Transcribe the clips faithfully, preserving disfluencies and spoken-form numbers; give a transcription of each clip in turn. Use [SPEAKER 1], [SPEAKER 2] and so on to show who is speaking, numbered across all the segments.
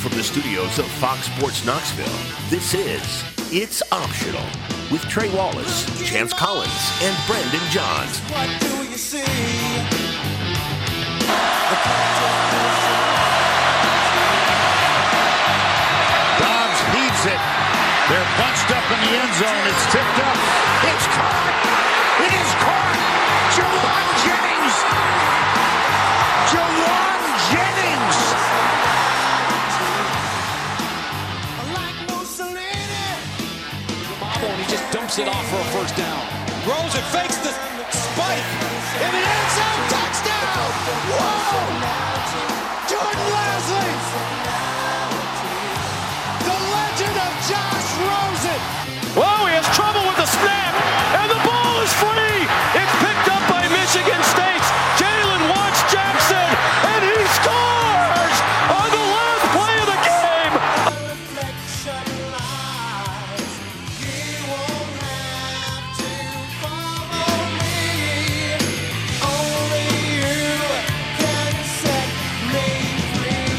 [SPEAKER 1] from the studios of Fox Sports Knoxville, this is It's Optional with Trey Wallace, Chance Collins, and Brandon Johns.
[SPEAKER 2] What do you see?
[SPEAKER 3] Dobbs heaves it. They're bunched up in the end zone. It's tipped up. It's caught. It is caught. Jawan Jennings. Jawan Jennings.
[SPEAKER 2] I like Mussolini.
[SPEAKER 4] And he just dumps it off for a first down. Rosen fakes the spike. In the end zone. Touchdown. Whoa. Jordan Leslie. The legend of Josh Rosen.
[SPEAKER 5] Whoa, he has trouble with the snap. And the ball is free. It's picked up by Michigan State's Jalen Watts Jackson. And he scores on the last play of the game.
[SPEAKER 2] Reflection lies. You won't have to follow me. Only you can set me free.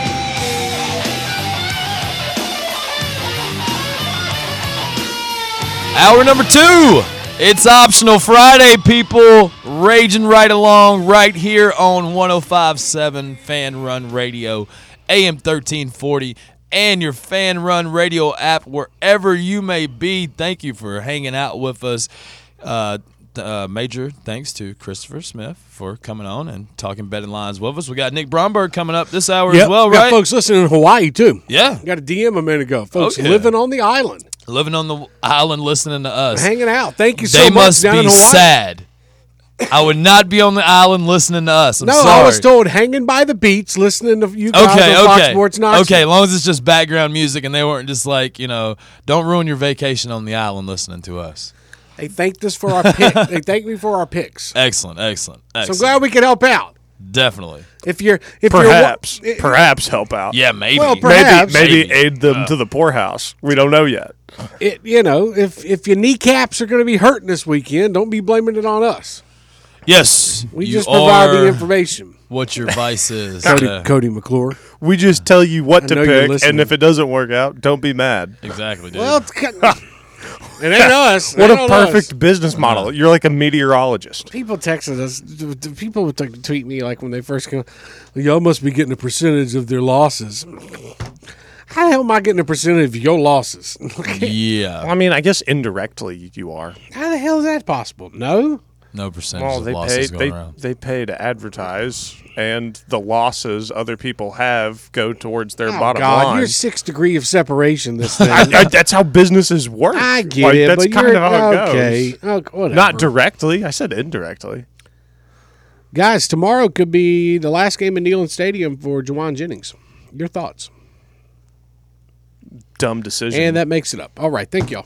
[SPEAKER 6] Hour number two. It's Optional Friday, people. Raging right along right here on one oh five point seven Fan Run Radio, A M thirteen forty, and your Fan Run Radio app, wherever you may be. Thank you for hanging out with us. Uh, uh, major thanks to Christopher Smith for coming on and talking betting lines with us. We got Nick Bromberg coming up this hour
[SPEAKER 7] Yep,
[SPEAKER 6] as well,
[SPEAKER 7] we got
[SPEAKER 6] right?
[SPEAKER 7] folks listening in Hawaii, too.
[SPEAKER 6] Yeah.
[SPEAKER 7] Got a D M a minute ago. Folks
[SPEAKER 6] Okay.
[SPEAKER 7] living on the island,
[SPEAKER 6] Living on the island listening to us.
[SPEAKER 7] hanging out. Thank you so
[SPEAKER 6] They
[SPEAKER 7] much
[SPEAKER 6] must
[SPEAKER 7] down
[SPEAKER 6] be
[SPEAKER 7] in Hawaii.
[SPEAKER 6] sad. I would not be on the island listening to us. I'm
[SPEAKER 7] No,
[SPEAKER 6] sorry.
[SPEAKER 7] I was told hanging by the beach, listening to you guys
[SPEAKER 6] Okay,
[SPEAKER 7] on Fox
[SPEAKER 6] okay.
[SPEAKER 7] Sports Knoxville.
[SPEAKER 6] Okay, as long as it's just background music and they weren't just like, you know, don't ruin your vacation on the island listening to us.
[SPEAKER 7] They thanked us for our pick. They thanked me for our picks.
[SPEAKER 6] Excellent, excellent,
[SPEAKER 7] So I'm
[SPEAKER 6] excellent.
[SPEAKER 7] glad we could help out.
[SPEAKER 6] Definitely.
[SPEAKER 7] If you're, if
[SPEAKER 8] Perhaps,
[SPEAKER 7] you're,
[SPEAKER 8] perhaps help out.
[SPEAKER 6] Yeah, maybe.
[SPEAKER 7] Well,
[SPEAKER 8] Maybe,
[SPEAKER 7] perhaps.
[SPEAKER 8] maybe
[SPEAKER 6] Maybe.
[SPEAKER 8] aid them to the poorhouse. We don't know yet.
[SPEAKER 7] It, you know, if if your kneecaps are going to be hurting this weekend, don't be blaming it on us.
[SPEAKER 6] Yes.
[SPEAKER 7] We
[SPEAKER 6] you
[SPEAKER 7] just provide the
[SPEAKER 6] are
[SPEAKER 7] information.
[SPEAKER 6] what your vice is.
[SPEAKER 7] Cody,
[SPEAKER 6] Yeah,
[SPEAKER 7] Cody McClure.
[SPEAKER 8] We just tell you what
[SPEAKER 7] I
[SPEAKER 8] to
[SPEAKER 7] know you're
[SPEAKER 8] pick,
[SPEAKER 7] listening.
[SPEAKER 8] and if it doesn't work out, don't be mad.
[SPEAKER 6] exactly, dude.
[SPEAKER 7] Well, it's cut- it ain't us. It
[SPEAKER 8] What
[SPEAKER 7] ain't
[SPEAKER 8] a
[SPEAKER 7] on
[SPEAKER 8] perfect
[SPEAKER 7] us.
[SPEAKER 8] business model. You're like a meteorologist.
[SPEAKER 7] People texted us. d- d- People would t- tweet me like when they first come. Y'all must be getting a percentage of their losses. How the hell am I getting a percentage of your losses?
[SPEAKER 6] yeah.
[SPEAKER 8] I mean, I guess indirectly you are.
[SPEAKER 7] How the hell is that possible? No.
[SPEAKER 6] No percentage
[SPEAKER 8] Well,
[SPEAKER 6] of
[SPEAKER 8] they
[SPEAKER 6] losses
[SPEAKER 8] pay
[SPEAKER 6] going
[SPEAKER 8] they,
[SPEAKER 6] around.
[SPEAKER 8] they pay to advertise, and the losses other people have go towards their
[SPEAKER 7] Oh,
[SPEAKER 8] bottom
[SPEAKER 7] God,
[SPEAKER 8] line.
[SPEAKER 7] you're six degree of separation. This thing.
[SPEAKER 8] I, I, that's how businesses work.
[SPEAKER 7] I get
[SPEAKER 8] Like,
[SPEAKER 7] it,
[SPEAKER 8] That's
[SPEAKER 7] but
[SPEAKER 8] kind
[SPEAKER 7] you're
[SPEAKER 8] of how it
[SPEAKER 7] okay.
[SPEAKER 8] goes.
[SPEAKER 7] Okay, whatever.
[SPEAKER 8] Not directly. I said indirectly.
[SPEAKER 7] Guys, tomorrow could be the last game in Neyland Stadium for Jawan Jennings. Your thoughts?
[SPEAKER 8] Dumb decision.
[SPEAKER 7] And that makes it up. All right, thank y'all.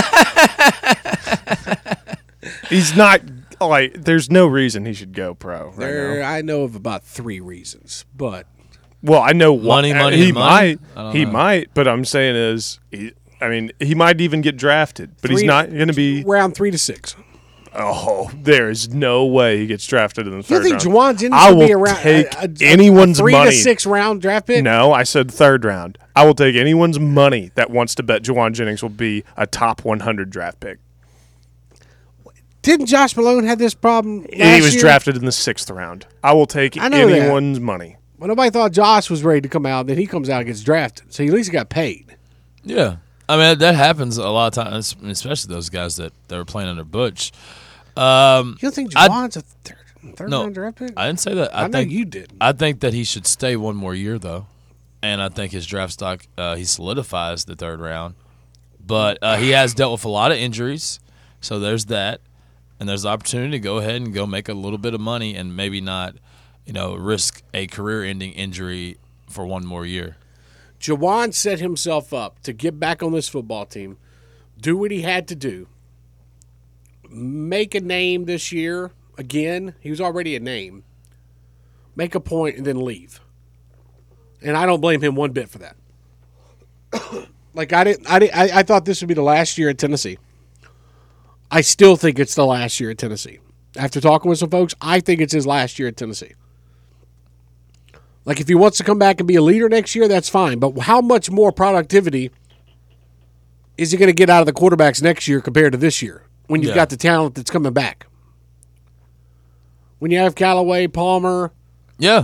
[SPEAKER 8] He's not like. There's no reason he should go pro right
[SPEAKER 7] There,
[SPEAKER 8] now.
[SPEAKER 7] I know of about three reasons, but
[SPEAKER 8] Well, I know what
[SPEAKER 6] Money, money,
[SPEAKER 8] he
[SPEAKER 6] and money?
[SPEAKER 8] might.
[SPEAKER 6] I don't
[SPEAKER 8] He
[SPEAKER 6] know.
[SPEAKER 8] might, but I'm saying is, he, I mean, he might even get drafted, but he's
[SPEAKER 7] Three-
[SPEAKER 8] not going to be.
[SPEAKER 7] round three to six.
[SPEAKER 8] Oh, there is no way he gets drafted in the
[SPEAKER 7] You
[SPEAKER 8] third
[SPEAKER 7] think
[SPEAKER 8] round.
[SPEAKER 7] Jawan Jennings
[SPEAKER 8] I
[SPEAKER 7] should
[SPEAKER 8] will
[SPEAKER 7] be around
[SPEAKER 8] take
[SPEAKER 7] a, a, a,
[SPEAKER 8] anyone's
[SPEAKER 7] a three
[SPEAKER 8] money.
[SPEAKER 7] to six round draft pick?
[SPEAKER 8] No, I said third round. I will take anyone's money that wants to bet Jawan Jennings will be a top one hundred draft pick.
[SPEAKER 7] Didn't Josh Malone have this problem last
[SPEAKER 8] he was
[SPEAKER 7] year?
[SPEAKER 8] drafted in the sixth round. I will take
[SPEAKER 7] I know that.
[SPEAKER 8] anyone's money.
[SPEAKER 7] Well, nobody thought Josh was ready to come out. Then he comes out and gets drafted. So he at least got paid.
[SPEAKER 6] Yeah. I mean, that happens a lot of times, especially those guys that, that were playing under Butch. Um,
[SPEAKER 7] You don't think
[SPEAKER 6] I-
[SPEAKER 7] Jawan's a third, third
[SPEAKER 6] no,
[SPEAKER 7] round draft pick?
[SPEAKER 6] I didn't say that.
[SPEAKER 7] I,
[SPEAKER 6] I,
[SPEAKER 7] know
[SPEAKER 6] think
[SPEAKER 7] you did.
[SPEAKER 6] I think that he should stay one more year, though. And I think his draft stock, uh, he solidifies the third round. But uh, he has dealt with a lot of injuries, so there's that. And there's the opportunity to go ahead and go make a little bit of money and maybe not, you know, risk a career-ending injury for one more year.
[SPEAKER 7] Jawan set himself up to get back on this football team, do what he had to do, make a name this year again. He was already a name. Make a point and then leave. And I don't blame him one bit for that. like I didn't, I didn't, I, I thought this would be the last year at Tennessee. I still think it's the last year at Tennessee. After talking with some folks, I think it's his last year at Tennessee. Like, if he wants to come back and be a leader next year, that's fine. But how much more productivity is he going to get out of the quarterbacks next year compared to this year when you've
[SPEAKER 6] Yeah.
[SPEAKER 7] got the talent that's coming back? When you have Callaway, Palmer,
[SPEAKER 6] Yeah.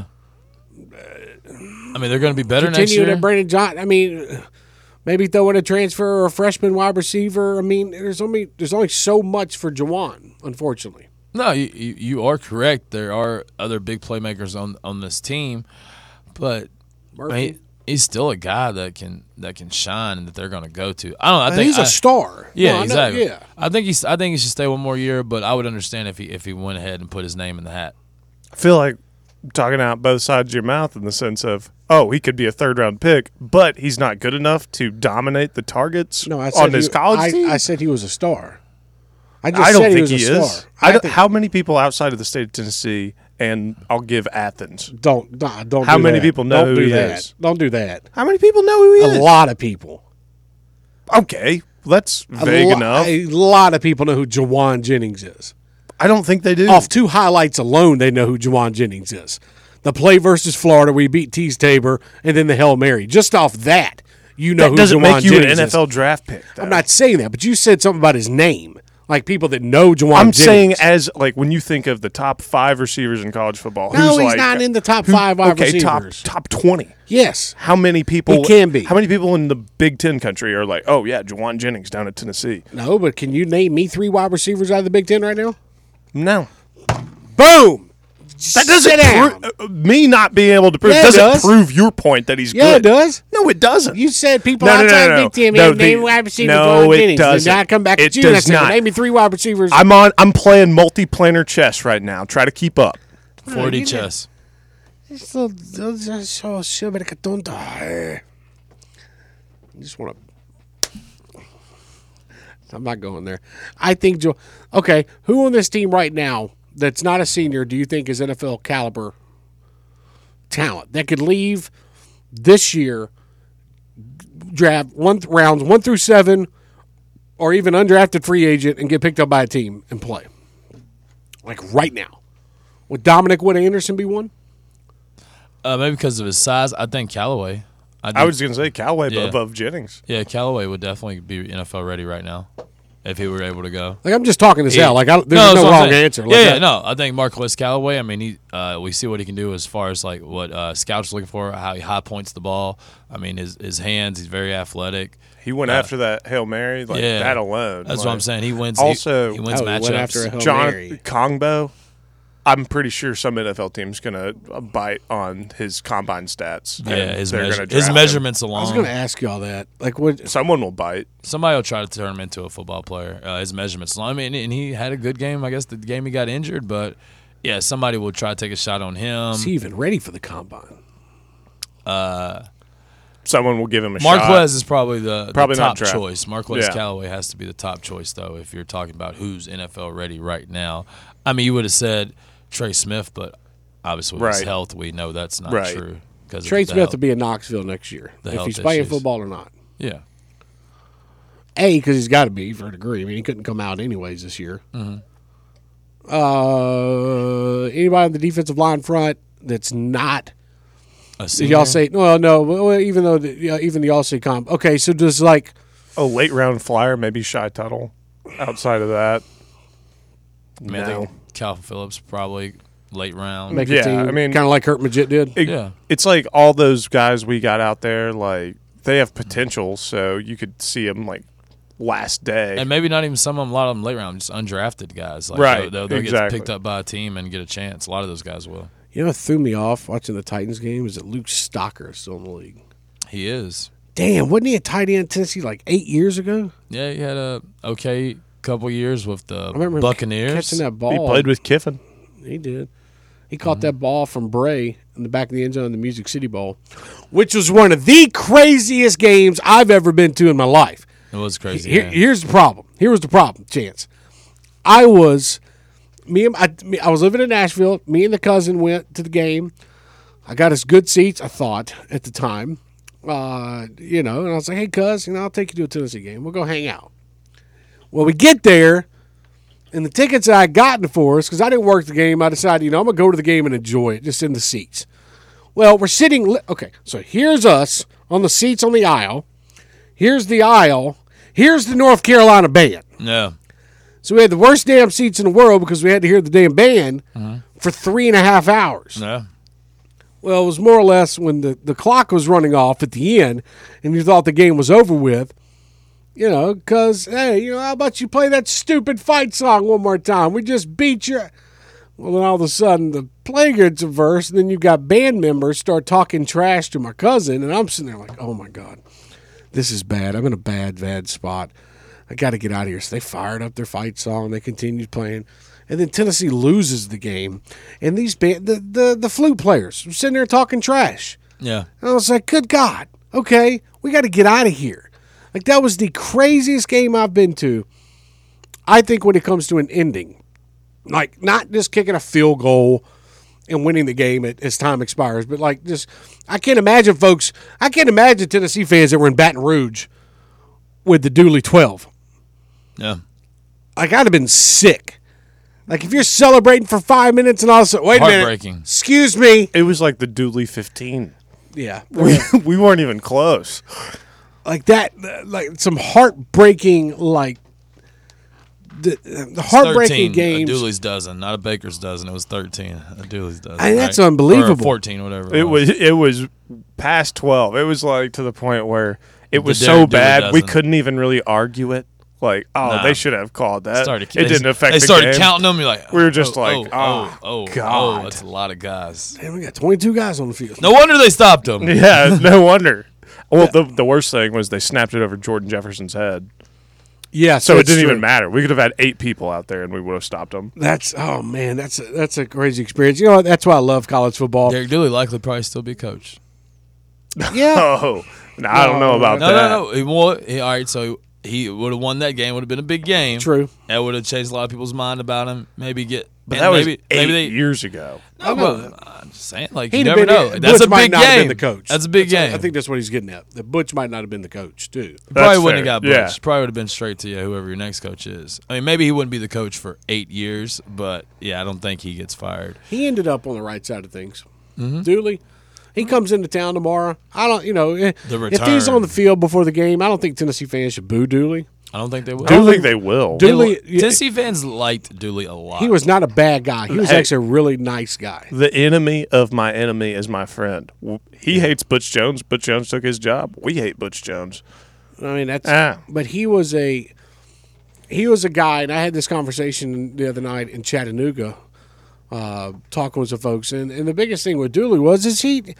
[SPEAKER 6] I mean, they're going to be better next
[SPEAKER 7] continue
[SPEAKER 6] year.
[SPEAKER 7] to Brandon John. I mean, maybe throw in a transfer or a freshman wide receiver. I mean, there's only there's only so much for Jawan, unfortunately.
[SPEAKER 6] No, you, you you are correct. There are other big playmakers on on this team, but I mean, he's still a guy that can that can shine and that they're going to go to. I don't know. I
[SPEAKER 7] And
[SPEAKER 6] think
[SPEAKER 7] he's a
[SPEAKER 6] I-
[SPEAKER 7] star.
[SPEAKER 6] Yeah,
[SPEAKER 7] No, I know-
[SPEAKER 6] exactly.
[SPEAKER 7] yeah.
[SPEAKER 6] I think he's. I think he should stay one more year, but I would understand if he if he went ahead and put his name in the hat.
[SPEAKER 8] I feel like talking out both sides of your mouth in the sense of, oh, he could be a third round pick, but he's not good enough to dominate the targets
[SPEAKER 7] No, I said
[SPEAKER 8] on his
[SPEAKER 7] he,
[SPEAKER 8] college
[SPEAKER 7] I,
[SPEAKER 8] team.
[SPEAKER 7] I said he was a star. I just
[SPEAKER 8] I don't
[SPEAKER 7] said
[SPEAKER 8] think
[SPEAKER 7] he was
[SPEAKER 8] he
[SPEAKER 7] a
[SPEAKER 8] is.
[SPEAKER 7] star.
[SPEAKER 8] I don't,
[SPEAKER 7] think-
[SPEAKER 8] how many people outside of the state of Tennessee, and I'll give Athens.
[SPEAKER 7] Don't nah, don't.
[SPEAKER 8] How
[SPEAKER 7] do
[SPEAKER 8] many
[SPEAKER 7] that.
[SPEAKER 8] people know
[SPEAKER 7] Don't
[SPEAKER 8] who
[SPEAKER 7] do
[SPEAKER 8] he
[SPEAKER 7] that.
[SPEAKER 8] is?
[SPEAKER 7] Don't do that.
[SPEAKER 8] How many people know who he
[SPEAKER 7] A
[SPEAKER 8] is?
[SPEAKER 7] lot of people.
[SPEAKER 8] Okay, that's
[SPEAKER 7] A
[SPEAKER 8] vague
[SPEAKER 7] lo-
[SPEAKER 8] enough.
[SPEAKER 7] A lot of people know who Jawan Jennings is.
[SPEAKER 8] I don't think they do.
[SPEAKER 7] Off two highlights alone, they know who Jawan Jennings is. The play versus Florida, we beat Tease Tabor, and then the Hail Mary. Just off that, you know
[SPEAKER 8] that
[SPEAKER 7] who
[SPEAKER 8] doesn't
[SPEAKER 7] Jawan
[SPEAKER 8] make you
[SPEAKER 7] Jennings
[SPEAKER 8] an N F L
[SPEAKER 7] is.
[SPEAKER 8] draft pick. Though.
[SPEAKER 7] I'm not saying that, but you said something about his name. Like people that know Jawan
[SPEAKER 8] I'm
[SPEAKER 7] Jennings.
[SPEAKER 8] saying as like when you think of the top five receivers in college football.
[SPEAKER 7] No,
[SPEAKER 8] who's
[SPEAKER 7] he's
[SPEAKER 8] like,
[SPEAKER 7] not in the top
[SPEAKER 8] who-
[SPEAKER 7] five wide
[SPEAKER 8] okay,
[SPEAKER 7] receivers.
[SPEAKER 8] top top twenty.
[SPEAKER 7] Yes.
[SPEAKER 8] How many people?
[SPEAKER 7] He can be.
[SPEAKER 8] How many people in the Big Ten country are like, oh yeah, Jawan Jennings down at Tennessee?
[SPEAKER 7] No, but can you name me three wide receivers out of the Big Ten right now?
[SPEAKER 8] No,
[SPEAKER 7] Boom.
[SPEAKER 8] that doesn't
[SPEAKER 7] Sit down.
[SPEAKER 8] prove uh, me not being able to prove
[SPEAKER 7] Yeah, it
[SPEAKER 8] doesn't
[SPEAKER 7] does.
[SPEAKER 8] prove your point that he's
[SPEAKER 7] Yeah,
[SPEAKER 8] good.
[SPEAKER 7] it does.
[SPEAKER 8] No, it doesn't.
[SPEAKER 7] You said people
[SPEAKER 8] No, no, no,
[SPEAKER 7] outside
[SPEAKER 8] no,
[SPEAKER 7] the
[SPEAKER 8] no.
[SPEAKER 7] Big Ten
[SPEAKER 8] No,
[SPEAKER 7] name, name
[SPEAKER 8] the-
[SPEAKER 7] wide receiver
[SPEAKER 8] no,
[SPEAKER 7] Jawan
[SPEAKER 8] it
[SPEAKER 7] Jennings.
[SPEAKER 8] doesn't.
[SPEAKER 7] And now I come back
[SPEAKER 8] It
[SPEAKER 7] to you and I
[SPEAKER 8] does
[SPEAKER 7] say, well,
[SPEAKER 8] not.
[SPEAKER 7] name me three wide receivers.
[SPEAKER 8] I'm on. I'm playing multiplanar chess right now. Try to keep up.
[SPEAKER 6] forty
[SPEAKER 7] you
[SPEAKER 6] chess.
[SPEAKER 7] So, so, so, so, but I don't die. I just want to. I'm not going there. I think Joe. Okay, who on this team right now that's not a senior do you think is N F L caliber talent that could leave this year, draft one rounds one through seven, or even undrafted free agent and get picked up by a team and play? Like right now, would Dominic Wood Anderson be one?
[SPEAKER 6] Uh, maybe because of his size. I think Callaway. I,
[SPEAKER 8] I was going to say Callaway
[SPEAKER 6] Yeah.
[SPEAKER 8] above Jennings.
[SPEAKER 6] Yeah, Callaway would definitely be N F L ready right now if he were able to go.
[SPEAKER 7] Like I'm just talking this
[SPEAKER 6] He-
[SPEAKER 7] out. Like I, there's
[SPEAKER 6] that's
[SPEAKER 7] no,
[SPEAKER 6] what I'm
[SPEAKER 7] wrong
[SPEAKER 6] saying.
[SPEAKER 7] answer. Like
[SPEAKER 6] yeah, yeah,
[SPEAKER 7] that-
[SPEAKER 6] no. I think Marquez Callaway. I mean, he. Uh, we see what he can do as far as like what uh, scouts looking for, how he high points the ball. I mean, his his hands. He's very athletic.
[SPEAKER 8] He went
[SPEAKER 6] Uh,
[SPEAKER 8] after that Hail Mary, like
[SPEAKER 6] yeah.
[SPEAKER 8] that alone.
[SPEAKER 6] That's
[SPEAKER 8] like,
[SPEAKER 6] what I'm saying. He wins. he-
[SPEAKER 8] Also,
[SPEAKER 6] he, wins
[SPEAKER 7] Oh, he
[SPEAKER 6] matchups.
[SPEAKER 7] went after a Hail
[SPEAKER 8] John
[SPEAKER 7] Mary.
[SPEAKER 8] Kongbo. I'm pretty sure some N F L team's gonna bite on his combine stats.
[SPEAKER 6] yeah,
[SPEAKER 8] and
[SPEAKER 6] his
[SPEAKER 8] they're
[SPEAKER 6] measure,
[SPEAKER 8] gonna
[SPEAKER 6] his
[SPEAKER 8] draft him.
[SPEAKER 6] measurements
[SPEAKER 7] I was
[SPEAKER 6] alone.
[SPEAKER 7] going to ask y'all that. Like what?
[SPEAKER 8] Someone will bite.
[SPEAKER 6] Somebody will try to turn him into a football player. Uh, his measurements alone. I mean, and he had a good game. I guess the game he got injured, but yeah, somebody will try to take a shot on him.
[SPEAKER 7] Is he even ready for the combine?
[SPEAKER 8] Someone will give him a shot.
[SPEAKER 6] Marquez is probably the, the
[SPEAKER 8] Probably not
[SPEAKER 6] top
[SPEAKER 8] draft.
[SPEAKER 6] choice. Marquez
[SPEAKER 8] Yeah.
[SPEAKER 6] Callaway has to be the top choice, though, if you're talking about who's N F L ready right now. I mean, you would have said Trey Smith, but obviously with his
[SPEAKER 8] Right.
[SPEAKER 6] health, we know that's not
[SPEAKER 8] Right.
[SPEAKER 6] true. Because
[SPEAKER 7] Trey
[SPEAKER 6] of the
[SPEAKER 7] Smith
[SPEAKER 6] health.
[SPEAKER 7] will be in Knoxville next year
[SPEAKER 6] The
[SPEAKER 7] if
[SPEAKER 6] health
[SPEAKER 7] he's playing
[SPEAKER 6] issues.
[SPEAKER 7] football or not.
[SPEAKER 6] Yeah.
[SPEAKER 7] A, because he's got to be for a degree. I mean, he couldn't come out anyways this year.
[SPEAKER 6] Mm-hmm.
[SPEAKER 7] Uh, anybody on the defensive line front that's not?
[SPEAKER 6] A
[SPEAKER 7] Did
[SPEAKER 6] senior?
[SPEAKER 7] y'all say no? No. Well, even though the, yeah, even the all say comp. Okay, so does like
[SPEAKER 8] A late round flyer, maybe Shy Tuttle. Outside of that,
[SPEAKER 6] I mean, I
[SPEAKER 8] no.
[SPEAKER 6] think Calvin Phillips probably late round.
[SPEAKER 7] make
[SPEAKER 8] Yeah,
[SPEAKER 7] a team?
[SPEAKER 8] I mean-
[SPEAKER 7] kind of like Kurt Magid did.
[SPEAKER 8] It-
[SPEAKER 6] Yeah.
[SPEAKER 8] it's like all those guys we got out there. Like they have potential, so you could see them like last day.
[SPEAKER 6] And maybe not even some of them, a lot of them late round, just undrafted guys. Like
[SPEAKER 8] Right,
[SPEAKER 6] They'll, they'll
[SPEAKER 8] exactly.
[SPEAKER 6] get picked up by a team and get a chance. A lot of those guys will.
[SPEAKER 7] You know what threw me off watching the Titans game is that Luke Stocker is still in the league.
[SPEAKER 6] He is.
[SPEAKER 7] Damn, wasn't he a tight end in Tennessee like eight years ago?
[SPEAKER 6] Yeah, he had a okay couple years with the
[SPEAKER 7] I remember him
[SPEAKER 6] Buccaneers.
[SPEAKER 7] catching that ball.
[SPEAKER 8] he played with Kiffin.
[SPEAKER 7] He did. He caught that ball from Bray in the back of the end zone in the Music City Bowl, which was one of the craziest games I've ever been to in my life.
[SPEAKER 6] It was crazy.
[SPEAKER 7] Here,
[SPEAKER 6] yeah.
[SPEAKER 7] here's the problem. Here was the problem, Chance. I was me and I, me, I was living in Nashville. Me and the cousin went to the game. I got us good seats, I thought, at the time. Uh, you know, and I was like, hey, cuz, you know, I'll take you to a Tennessee game. We'll go hang out. Well, we get there, and the tickets I had gotten for us, because I didn't work the game, I decided, you know, I'm going to go to the game and enjoy it, just in the seats. Well, we're sitting. Li- okay, so here's us on the seats on the aisle. Here's the aisle. Here's the North Carolina band.
[SPEAKER 6] Yeah.
[SPEAKER 7] So we had the worst damn seats in the world because we had to hear the damn band for three and a half hours.
[SPEAKER 6] Yeah.
[SPEAKER 7] Well, it was more or less when the, the clock was running off at the end and you thought the game was over with, you know, because, hey, you know, how about you play that stupid fight song one more time? We just beat you. Well, then all of a sudden the play gets a verse, and then you got band members start talking trash to my cousin, and I'm sitting there like, oh, my God, this is bad. I'm in a bad, bad spot. I got to get out of here. So they fired up their fight song. They continued playing. And then Tennessee loses the game. And these band, the, the, the flute players were sitting there talking trash.
[SPEAKER 6] Yeah.
[SPEAKER 7] And I was like, good God, okay, we got to get out of here. Like, that was the craziest game I've been to, I think, when it comes to an ending. Like, not just kicking a field goal and winning the game as time expires, but, like, just, I can't imagine, folks, I can't imagine Tennessee fans that were in Baton Rouge with the Dooley twelve.
[SPEAKER 6] Yeah.
[SPEAKER 7] Like, I'd have been sick. Like, if you're celebrating for five minutes and all of a sudden, wait a minute.
[SPEAKER 6] Heartbreaking.
[SPEAKER 7] Excuse me.
[SPEAKER 8] It was like the Dooley fifteen.
[SPEAKER 7] Yeah.
[SPEAKER 8] We, we weren't even close.
[SPEAKER 7] Like that, like some heartbreaking, like, the, the heartbreaking
[SPEAKER 6] thirteen,
[SPEAKER 7] games.
[SPEAKER 6] A Dooley's dozen, not a Baker's dozen. It was thirteen. A Dooley's dozen.
[SPEAKER 7] I mean, that's
[SPEAKER 6] right?
[SPEAKER 7] unbelievable.
[SPEAKER 6] Or fourteen, whatever.
[SPEAKER 8] It was it was past twelve. It was like to the point where it was
[SPEAKER 6] The
[SPEAKER 8] so
[SPEAKER 6] Derek Dooley
[SPEAKER 8] bad we
[SPEAKER 6] dozen.
[SPEAKER 8] couldn't even really argue it. Like, oh,
[SPEAKER 6] Nah.
[SPEAKER 8] they should have called that.
[SPEAKER 6] Started,
[SPEAKER 8] it
[SPEAKER 6] they,
[SPEAKER 8] didn't affect
[SPEAKER 6] They
[SPEAKER 8] the
[SPEAKER 6] started
[SPEAKER 8] game.
[SPEAKER 6] counting them. You're like,
[SPEAKER 8] We were just
[SPEAKER 6] oh,
[SPEAKER 8] like,
[SPEAKER 6] oh,
[SPEAKER 8] oh,
[SPEAKER 6] oh,
[SPEAKER 8] God.
[SPEAKER 6] oh, that's a lot of guys.
[SPEAKER 7] Man, we got twenty-two guys on the field.
[SPEAKER 6] No wonder they stopped them.
[SPEAKER 8] Yeah, no wonder. Well, the the worst thing was they snapped it over Jordan Jefferson's head,
[SPEAKER 7] Yeah,
[SPEAKER 8] so it
[SPEAKER 7] it's
[SPEAKER 8] didn't
[SPEAKER 7] true.
[SPEAKER 8] even matter. We could have had eight people out there, and we would have stopped them.
[SPEAKER 7] That's oh man, that's a, that's a crazy experience. You know what? That's why I love college football.
[SPEAKER 6] Derek Dooley likely probably still be coach.
[SPEAKER 7] Yeah,
[SPEAKER 8] Oh, no, I don't know about
[SPEAKER 6] No,
[SPEAKER 8] that.
[SPEAKER 6] no, no. He won, he, all right, so he would have won that game. Would have been a big game.
[SPEAKER 7] true.
[SPEAKER 6] That would have changed a lot of people's mind about him. Maybe get.
[SPEAKER 8] But
[SPEAKER 6] and
[SPEAKER 8] that was
[SPEAKER 6] maybe,
[SPEAKER 8] eight
[SPEAKER 6] maybe they,
[SPEAKER 8] years ago.
[SPEAKER 6] No,
[SPEAKER 7] I know
[SPEAKER 6] but I'm just saying, like
[SPEAKER 7] He'd
[SPEAKER 6] you
[SPEAKER 7] have
[SPEAKER 6] never
[SPEAKER 7] been-
[SPEAKER 6] know. That's
[SPEAKER 7] Butch
[SPEAKER 6] a
[SPEAKER 7] might
[SPEAKER 6] big
[SPEAKER 7] not have
[SPEAKER 6] game.
[SPEAKER 7] been the coach.
[SPEAKER 6] That's a big
[SPEAKER 7] That's-
[SPEAKER 6] game.
[SPEAKER 7] I think that's what he's getting at. The Butch might not have been the coach too.
[SPEAKER 6] He probably
[SPEAKER 8] That's
[SPEAKER 6] wouldn't
[SPEAKER 8] fair.
[SPEAKER 6] have got Butch.
[SPEAKER 8] Yeah.
[SPEAKER 6] Probably would have been straight to yeah, whoever your next coach is. I mean, maybe he wouldn't be the coach for eight years, but yeah, I don't think he gets fired.
[SPEAKER 7] He ended up on the right side of things.
[SPEAKER 6] Mm-hmm.
[SPEAKER 7] Dooley, he comes into town tomorrow. I don't, you know, eh,
[SPEAKER 6] The
[SPEAKER 7] if he's
[SPEAKER 6] return.
[SPEAKER 7] on the field before the game, I don't think Tennessee fans should boo Dooley.
[SPEAKER 6] I don't think they will.
[SPEAKER 8] I don't think they will.
[SPEAKER 7] Dude,
[SPEAKER 6] They
[SPEAKER 7] Dooley-
[SPEAKER 6] will- Tennessee fans liked Dooley a lot.
[SPEAKER 7] He was not a bad guy. He was
[SPEAKER 8] Hey.
[SPEAKER 7] actually a really nice guy.
[SPEAKER 8] The enemy of my enemy is my friend. He hates Butch Jones. Butch Jones took his job. We hate Butch Jones.
[SPEAKER 7] I mean, that's.
[SPEAKER 8] Ah.
[SPEAKER 7] But he was a, he was a guy, and I had this conversation the other night in Chattanooga, uh, talking with some folks, and, and the biggest thing with Dooley was is he,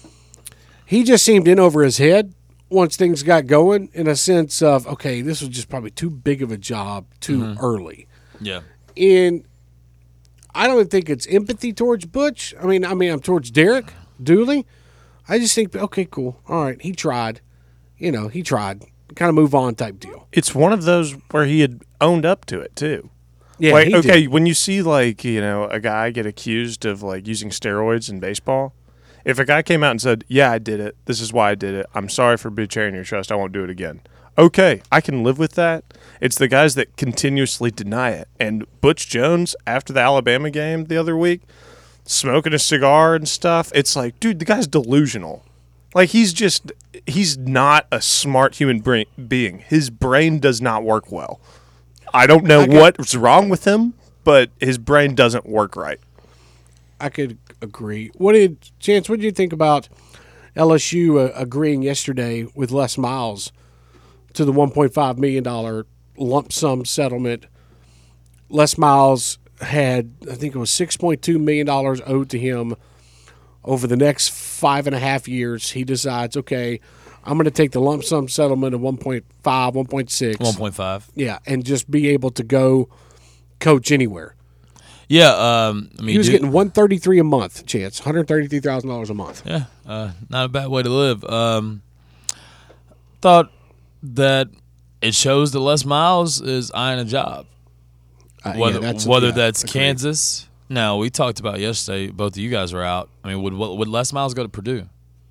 [SPEAKER 7] he just seemed in over his head once things got going, in a sense of okay, this was just probably too big of a job too early,
[SPEAKER 6] yeah.
[SPEAKER 7] and I don't think it's empathy towards Butch. I mean, I mean, I'm towards Derek Dooley. I just think okay, cool, all right, he tried, you know, he tried. Kind of move on type deal.
[SPEAKER 8] It's one of those where he had owned up to it too.
[SPEAKER 7] Yeah,
[SPEAKER 8] like,
[SPEAKER 7] he
[SPEAKER 8] okay,
[SPEAKER 7] did.
[SPEAKER 8] when you see like you know a guy get accused of like using steroids in baseball, if a guy came out and said, "Yeah, I did it. This is why I did it. I'm sorry for betraying your trust. I won't do it again." Okay, I can live with that. It's the guys that continuously deny it. And Butch Jones, after the Alabama game the other week, smoking a cigar and stuff, it's like, dude, the guy's delusional. Like, he's just, he's not a smart human brain, being. His brain does not work well. I don't know
[SPEAKER 7] I get-
[SPEAKER 8] what's wrong with him, but his brain doesn't work right.
[SPEAKER 7] I could agree. What did Chance? What did you think about L S U uh, agreeing yesterday with Les Miles to the one point five million dollar lump sum settlement? Les Miles had, I think it was six point two million dollars owed to him over the next five and a half years. He decides, okay, I'm going to take the lump sum settlement of one point five, one point six,
[SPEAKER 6] one point five.
[SPEAKER 7] yeah, and just be able to go coach anywhere.
[SPEAKER 6] Yeah, um, I mean,
[SPEAKER 7] He was
[SPEAKER 6] dude-
[SPEAKER 7] getting one thirty-three a month, Chance, one hundred thirty-three thousand dollars a month.
[SPEAKER 6] Yeah, uh, not a bad way to live. Um, thought that it shows that Les Miles is eyeing a job,
[SPEAKER 7] Uh, yeah,
[SPEAKER 6] whether
[SPEAKER 7] that's-
[SPEAKER 6] whether
[SPEAKER 7] yeah,
[SPEAKER 6] that's
[SPEAKER 7] agreed.
[SPEAKER 6] Kansas. No, we talked about yesterday. Both of you guys were out. I mean, would would Les Miles go to Purdue?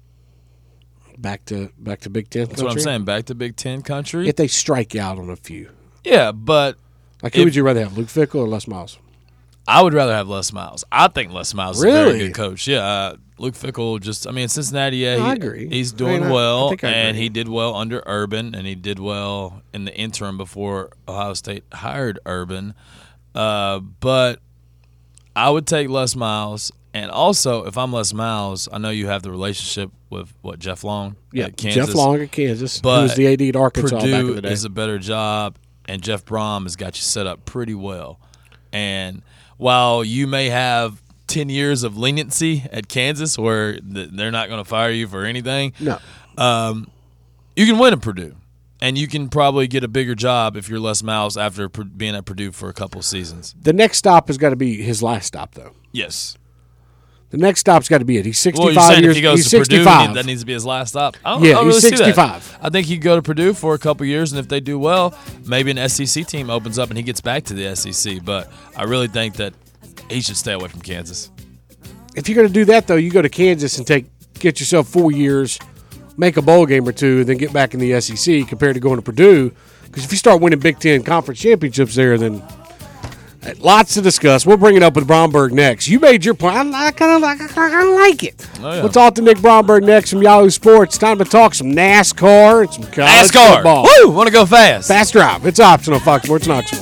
[SPEAKER 7] back to back to Big Ten.
[SPEAKER 6] That's what I'm saying. Back to Big Ten country.
[SPEAKER 7] If they strike out on a few,
[SPEAKER 6] Yeah, but
[SPEAKER 7] like who
[SPEAKER 6] If-
[SPEAKER 7] would you rather have, Luke Fickle or Les Miles?
[SPEAKER 6] I would rather have Les Miles. I think Les Miles is a
[SPEAKER 7] Really?
[SPEAKER 6] very good coach. Yeah, uh, Luke Fickell just, I mean, Cincinnati, yeah,
[SPEAKER 7] No,
[SPEAKER 6] he,
[SPEAKER 7] I agree.
[SPEAKER 6] he's
[SPEAKER 7] I
[SPEAKER 6] doing
[SPEAKER 7] mean, I- I
[SPEAKER 6] well,
[SPEAKER 7] think I
[SPEAKER 6] and
[SPEAKER 7] agree.
[SPEAKER 6] he did well under Urban, and he did well in the interim before Ohio State hired Urban. Uh, but I would take Les Miles, and also, if I'm Les Miles, I know you have the relationship with, what, Jeff Long
[SPEAKER 7] Yeah,
[SPEAKER 6] at Kansas.
[SPEAKER 7] Jeff Long at Kansas,
[SPEAKER 6] But
[SPEAKER 7] who was the A D at Arkansas
[SPEAKER 6] Purdue
[SPEAKER 7] back in the day.
[SPEAKER 6] is a better job, and Jeff Brom has got you set up pretty well. And while you may have ten years of leniency at Kansas where th- they're not going to fire you for anything,
[SPEAKER 7] no.
[SPEAKER 6] you can win at Purdue. And you can probably get a bigger job if you're Les Miles after Pur- being at Purdue for a couple seasons.
[SPEAKER 7] The next stop has got to be his last stop, though.
[SPEAKER 6] Yes.
[SPEAKER 7] The next stop's got to be it. He's
[SPEAKER 6] Well,
[SPEAKER 7] sixty-five
[SPEAKER 6] you're saying
[SPEAKER 7] years.
[SPEAKER 6] if he goes
[SPEAKER 7] he's
[SPEAKER 6] to Purdue,
[SPEAKER 7] sixty-five.
[SPEAKER 6] that needs to be his last stop. I don't,
[SPEAKER 7] Yeah,
[SPEAKER 6] I don't
[SPEAKER 7] he's
[SPEAKER 6] really see that.
[SPEAKER 7] sixty-five.
[SPEAKER 6] I think he'd go to Purdue for a couple years, and if they do well, maybe an S E C team opens up and he gets back to the S E C. But I really think that he should stay away from Kansas.
[SPEAKER 7] If you're going to do that, though, you go to Kansas and take get yourself four years, make a bowl game or two, then get back in the S E C compared to going to Purdue. Because if you start winning Big Ten conference championships there, then uh, lots to discuss. We'll bring it up with Bromberg next. You made your point. I, I kind of like, I kinda like it.
[SPEAKER 6] Oh, yeah.
[SPEAKER 7] We'll talk to Nick Bromberg next from Yahoo Sports. Time to talk some NASCAR and some college
[SPEAKER 6] NASCAR.
[SPEAKER 7] football.
[SPEAKER 6] Woo! Want to go fast.
[SPEAKER 7] Fast drive. It's optional. Fox Sports Knoxville.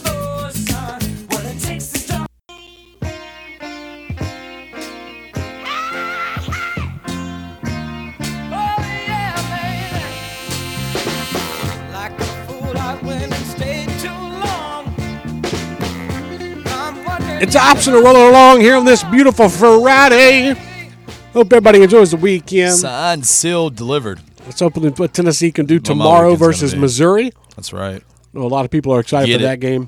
[SPEAKER 7] It's optional rolling along here on this beautiful Friday. Hope everybody enjoys the weekend.
[SPEAKER 6] Signed, sealed, delivered.
[SPEAKER 7] Let's open what Tennessee can do
[SPEAKER 6] What my
[SPEAKER 7] tomorrow
[SPEAKER 6] weekend's gonna
[SPEAKER 7] versus
[SPEAKER 6] be.
[SPEAKER 7] Missouri.
[SPEAKER 6] That's right.
[SPEAKER 7] I know a lot of people are excited
[SPEAKER 6] Get
[SPEAKER 7] for
[SPEAKER 6] it.
[SPEAKER 7] that game.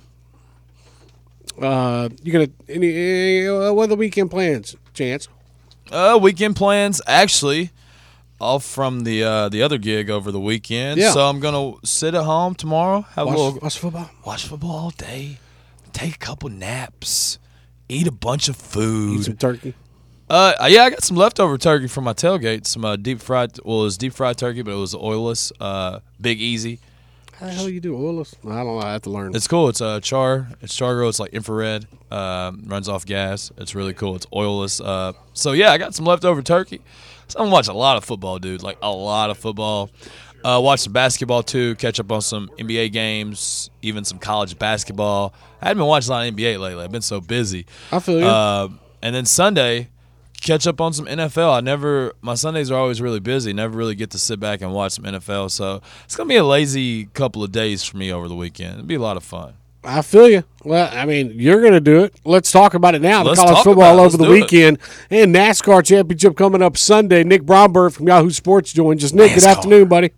[SPEAKER 7] Uh, you gonna any uh, what are the weekend plans? Chance?
[SPEAKER 6] Uh, weekend plans actually off from the uh, the other gig over the weekend.
[SPEAKER 7] Yeah.
[SPEAKER 6] So I'm gonna sit at home tomorrow, have
[SPEAKER 7] Watch,
[SPEAKER 6] a little
[SPEAKER 7] watch football.
[SPEAKER 6] watch football all day, take a couple naps, eat a bunch of
[SPEAKER 7] Eat
[SPEAKER 6] food.
[SPEAKER 7] some turkey.
[SPEAKER 6] Uh, yeah, I got some leftover turkey from my tailgate. Some uh, deep fried. Well, it was deep fried turkey, but it was oilless. Uh, Big Easy.
[SPEAKER 7] How the hell you do oilless? I don't know. I have to learn.
[SPEAKER 6] It's cool. It's a uh, char. It's char grill. It's like infrared. Um, runs off gas. It's really cool. It's oilless. Uh, so yeah, I got some leftover turkey. So I'm watching a lot of football, dude. Like a lot of football. Uh, watch some basketball too. Catch up on some N B A games, even some college basketball. I haven't been watching a lot of N B A lately. I've been so busy.
[SPEAKER 7] I feel you.
[SPEAKER 6] Uh, and then Sunday, catch up on some N F L. I never, my Sundays are always really busy. Never really get to sit back and watch some N F L. So it's gonna be a lazy couple of days for me over the weekend. It'll be a lot of fun.
[SPEAKER 7] I feel you. Well, I mean, you're going to do it. Let's talk about it now.
[SPEAKER 6] Let's
[SPEAKER 7] the college
[SPEAKER 6] talk
[SPEAKER 7] football
[SPEAKER 6] about it.
[SPEAKER 7] all
[SPEAKER 6] Let's
[SPEAKER 7] over the
[SPEAKER 6] do it.
[SPEAKER 7] weekend. And NASCAR championship coming up Sunday. Nick Bromberg from Yahoo Sports joins us. Nick, good
[SPEAKER 6] NASCAR.
[SPEAKER 7] afternoon, buddy.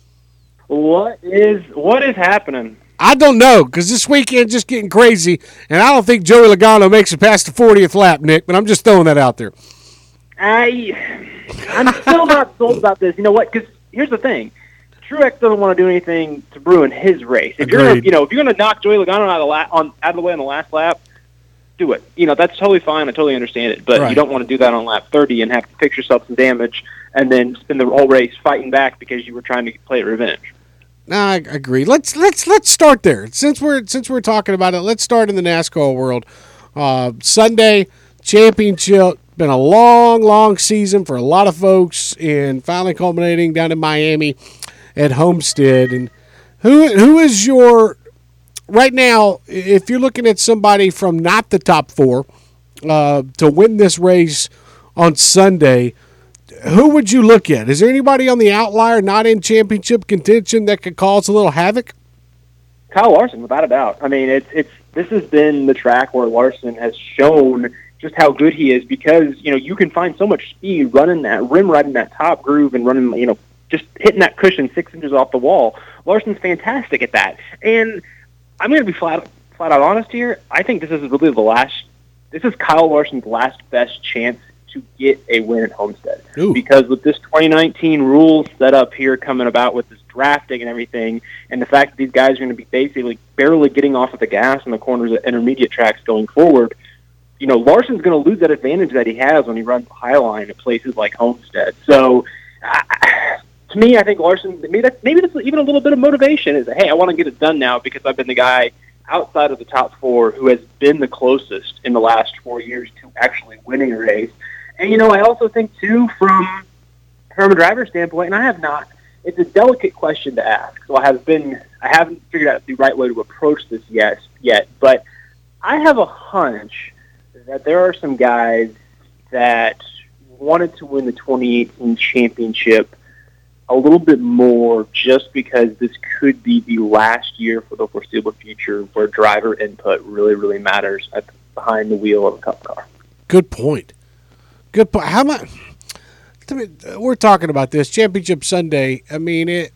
[SPEAKER 9] What is what is happening?
[SPEAKER 7] I don't know, because this weekend just getting crazy, and I don't think Joey Logano makes it past the fortieth lap, Nick, but I'm just throwing that out there.
[SPEAKER 9] I I'm still not sold about this. You know what? Because here's the thing: Truex doesn't want to do anything to ruin his race. If you're gonna,
[SPEAKER 7] Agreed.
[SPEAKER 9] you know, if you're going to knock Joey Logano out of the la- on out of the way on the last lap, do it. You know, that's totally fine. I totally understand it, but
[SPEAKER 7] Right.
[SPEAKER 9] you don't want to do that on lap thirty and have to fix yourself some damage and then spend the whole race fighting back because you were trying to play revenge.
[SPEAKER 7] No, I agree. Let's let's let's start there. Since we're since we're talking about it, let's start in the NASCAR world. Uh, Sunday championship. Been a long, long season for a lot of folks, and finally culminating down in Miami at Homestead. And who who is your right now? If you're looking at somebody from not the top four uh, to win this race on Sunday, who would you look at? Is there anybody on the outlier not in championship contention that could cause a little havoc?
[SPEAKER 9] Kyle Larson, without a doubt. I mean, it's it's this has been the track where Larson has shown just how good he is because you know you can find so much speed running that rim right in that top groove and running you know just hitting that cushion six inches off the wall. Larson's fantastic at that, and I'm going to be flat flat out honest here. I think this is really the last. This is Kyle Larson's last best chance to get a win at Homestead
[SPEAKER 7] Ooh.
[SPEAKER 9] because with this twenty nineteen rules set up here coming about with this drafting and everything, and the fact that these guys are going to be basically barely getting off of the gas in the corners of intermediate tracks going forward, you know, Larson's going to lose that advantage that he has when he runs the high line at places like Homestead. So, uh, to me, I think Larson, maybe that's, maybe that's even a little bit of motivation is, hey, I want to get it done now because I've been the guy outside of the top four who has been the closest in the last four years to actually winning a race. And, you know, I also think, too, from, from a driver's standpoint, and I have not, it's a delicate question to ask, so I have been, I haven't figured out the right way to approach this yet, yet, but I have a hunch that there are some guys that wanted to win the twenty eighteen championship a little bit more just because this could be the last year for the foreseeable future where driver input really, really matters at the, behind the wheel of a Cup car.
[SPEAKER 7] Good point. Good point. How much? We're talking about this Championship Sunday. I mean, it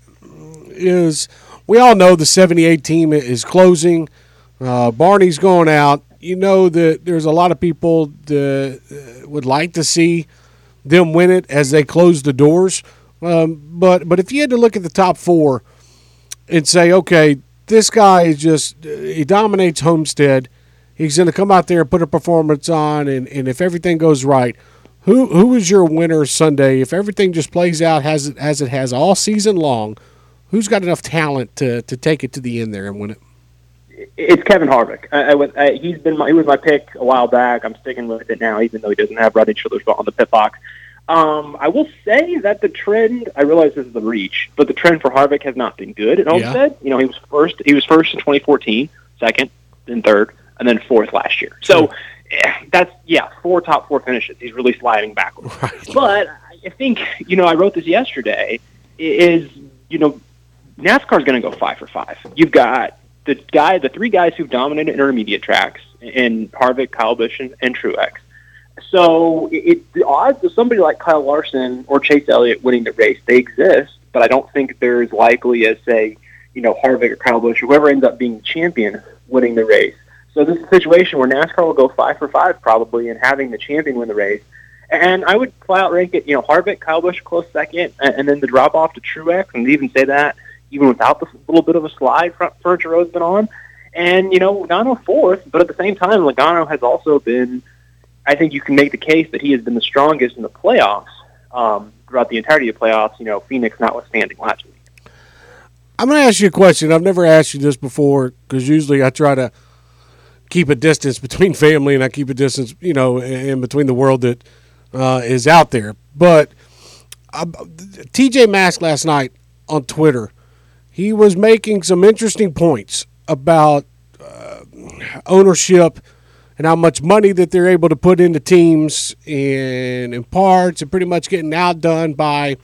[SPEAKER 7] is. We all know the seventy-eight team is closing. Uh, Barney's going out. You know that there's a lot of people that uh, would like to see them win it as they close the doors. Um, but but if you had to look at the top four and say, okay, this guy is just he dominates Homestead. He's going to come out there and put a performance on, and, and if everything goes right. Who who is your winner Sunday? If everything just plays out as it, as it has all season long, who's got enough talent to, to take it to the end there and win it?
[SPEAKER 9] It's Kevin Harvick. I, I, I, he's been my, he was my pick a while back. I'm sticking with it now, even though he doesn't have Rodney Schiller's on the pit box. Um, I will say that the trend. I realize this is the reach, but the trend for Harvick has not been good at Homestead. Yeah. You know, he was first. He was first in twenty fourteen, second, then third, and then fourth last year. So. Sure. That's, yeah, four top four finishes. He's really sliding backwards. Right. But I think, you know, I wrote this yesterday, is, you know, NASCAR's going to go five for five. You've got the guy, the three guys who've dominated intermediate tracks in Harvick, Kyle Busch, and, and Truex. So it, the odds of somebody like Kyle Larson or Chase Elliott winning the race, they exist, but I don't think they're as likely as, say, you know, Harvick or Kyle Busch, or whoever ends up being the champion, winning the race. So this is a situation where NASCAR will go five for five probably in having the champion win the race. And I would flat out rank it, you know, Harvick, Kyle Busch close second, and then the drop off to Truex, and even say that even without the little bit of a slide front Furniture Road's been on. And, you know, Logano fourth, but at the same time, Logano has also been, I think you can make the case that he has been the strongest in the playoffs um, throughout the entirety of the playoffs, you know, Phoenix notwithstanding last week.
[SPEAKER 7] I'm going to ask you a question. I've never asked you this before because usually I try to keep a distance between family and I keep a distance, you know, in between the world that uh, is out there. But uh, T J Maxx last night on Twitter, he was making some interesting points about uh, ownership and how much money that they're able to put into teams and in parts and pretty much getting outdone by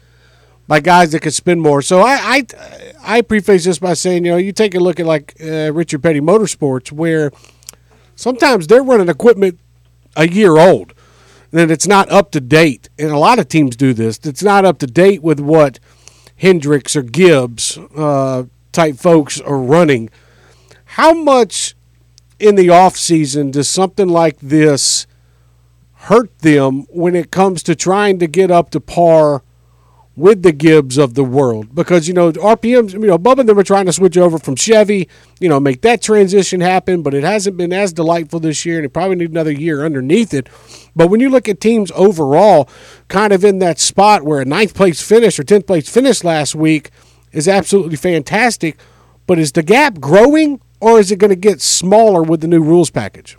[SPEAKER 7] by guys that could spend more. So I, I I preface this by saying, you know, you take a look at like uh, Richard Petty Motorsports, where sometimes they're running equipment a year old, and it's not up to date. And a lot of teams do this. It's not up to date with what Hendricks or Gibbs uh, type folks are running. How much in the off season does something like this hurt them when it comes to trying to get up to par with the Gibbs of the world? Because, you know, R P Ms, you know, Bubba and them are trying to switch over from Chevy, you know, make that transition happen, but it hasn't been as delightful this year, and they probably need another year underneath it. But when you look at teams overall, kind of in that spot where a ninth place finish or tenth place finish last week is absolutely fantastic, but is the gap growing, or is it going to get smaller with the new rules package?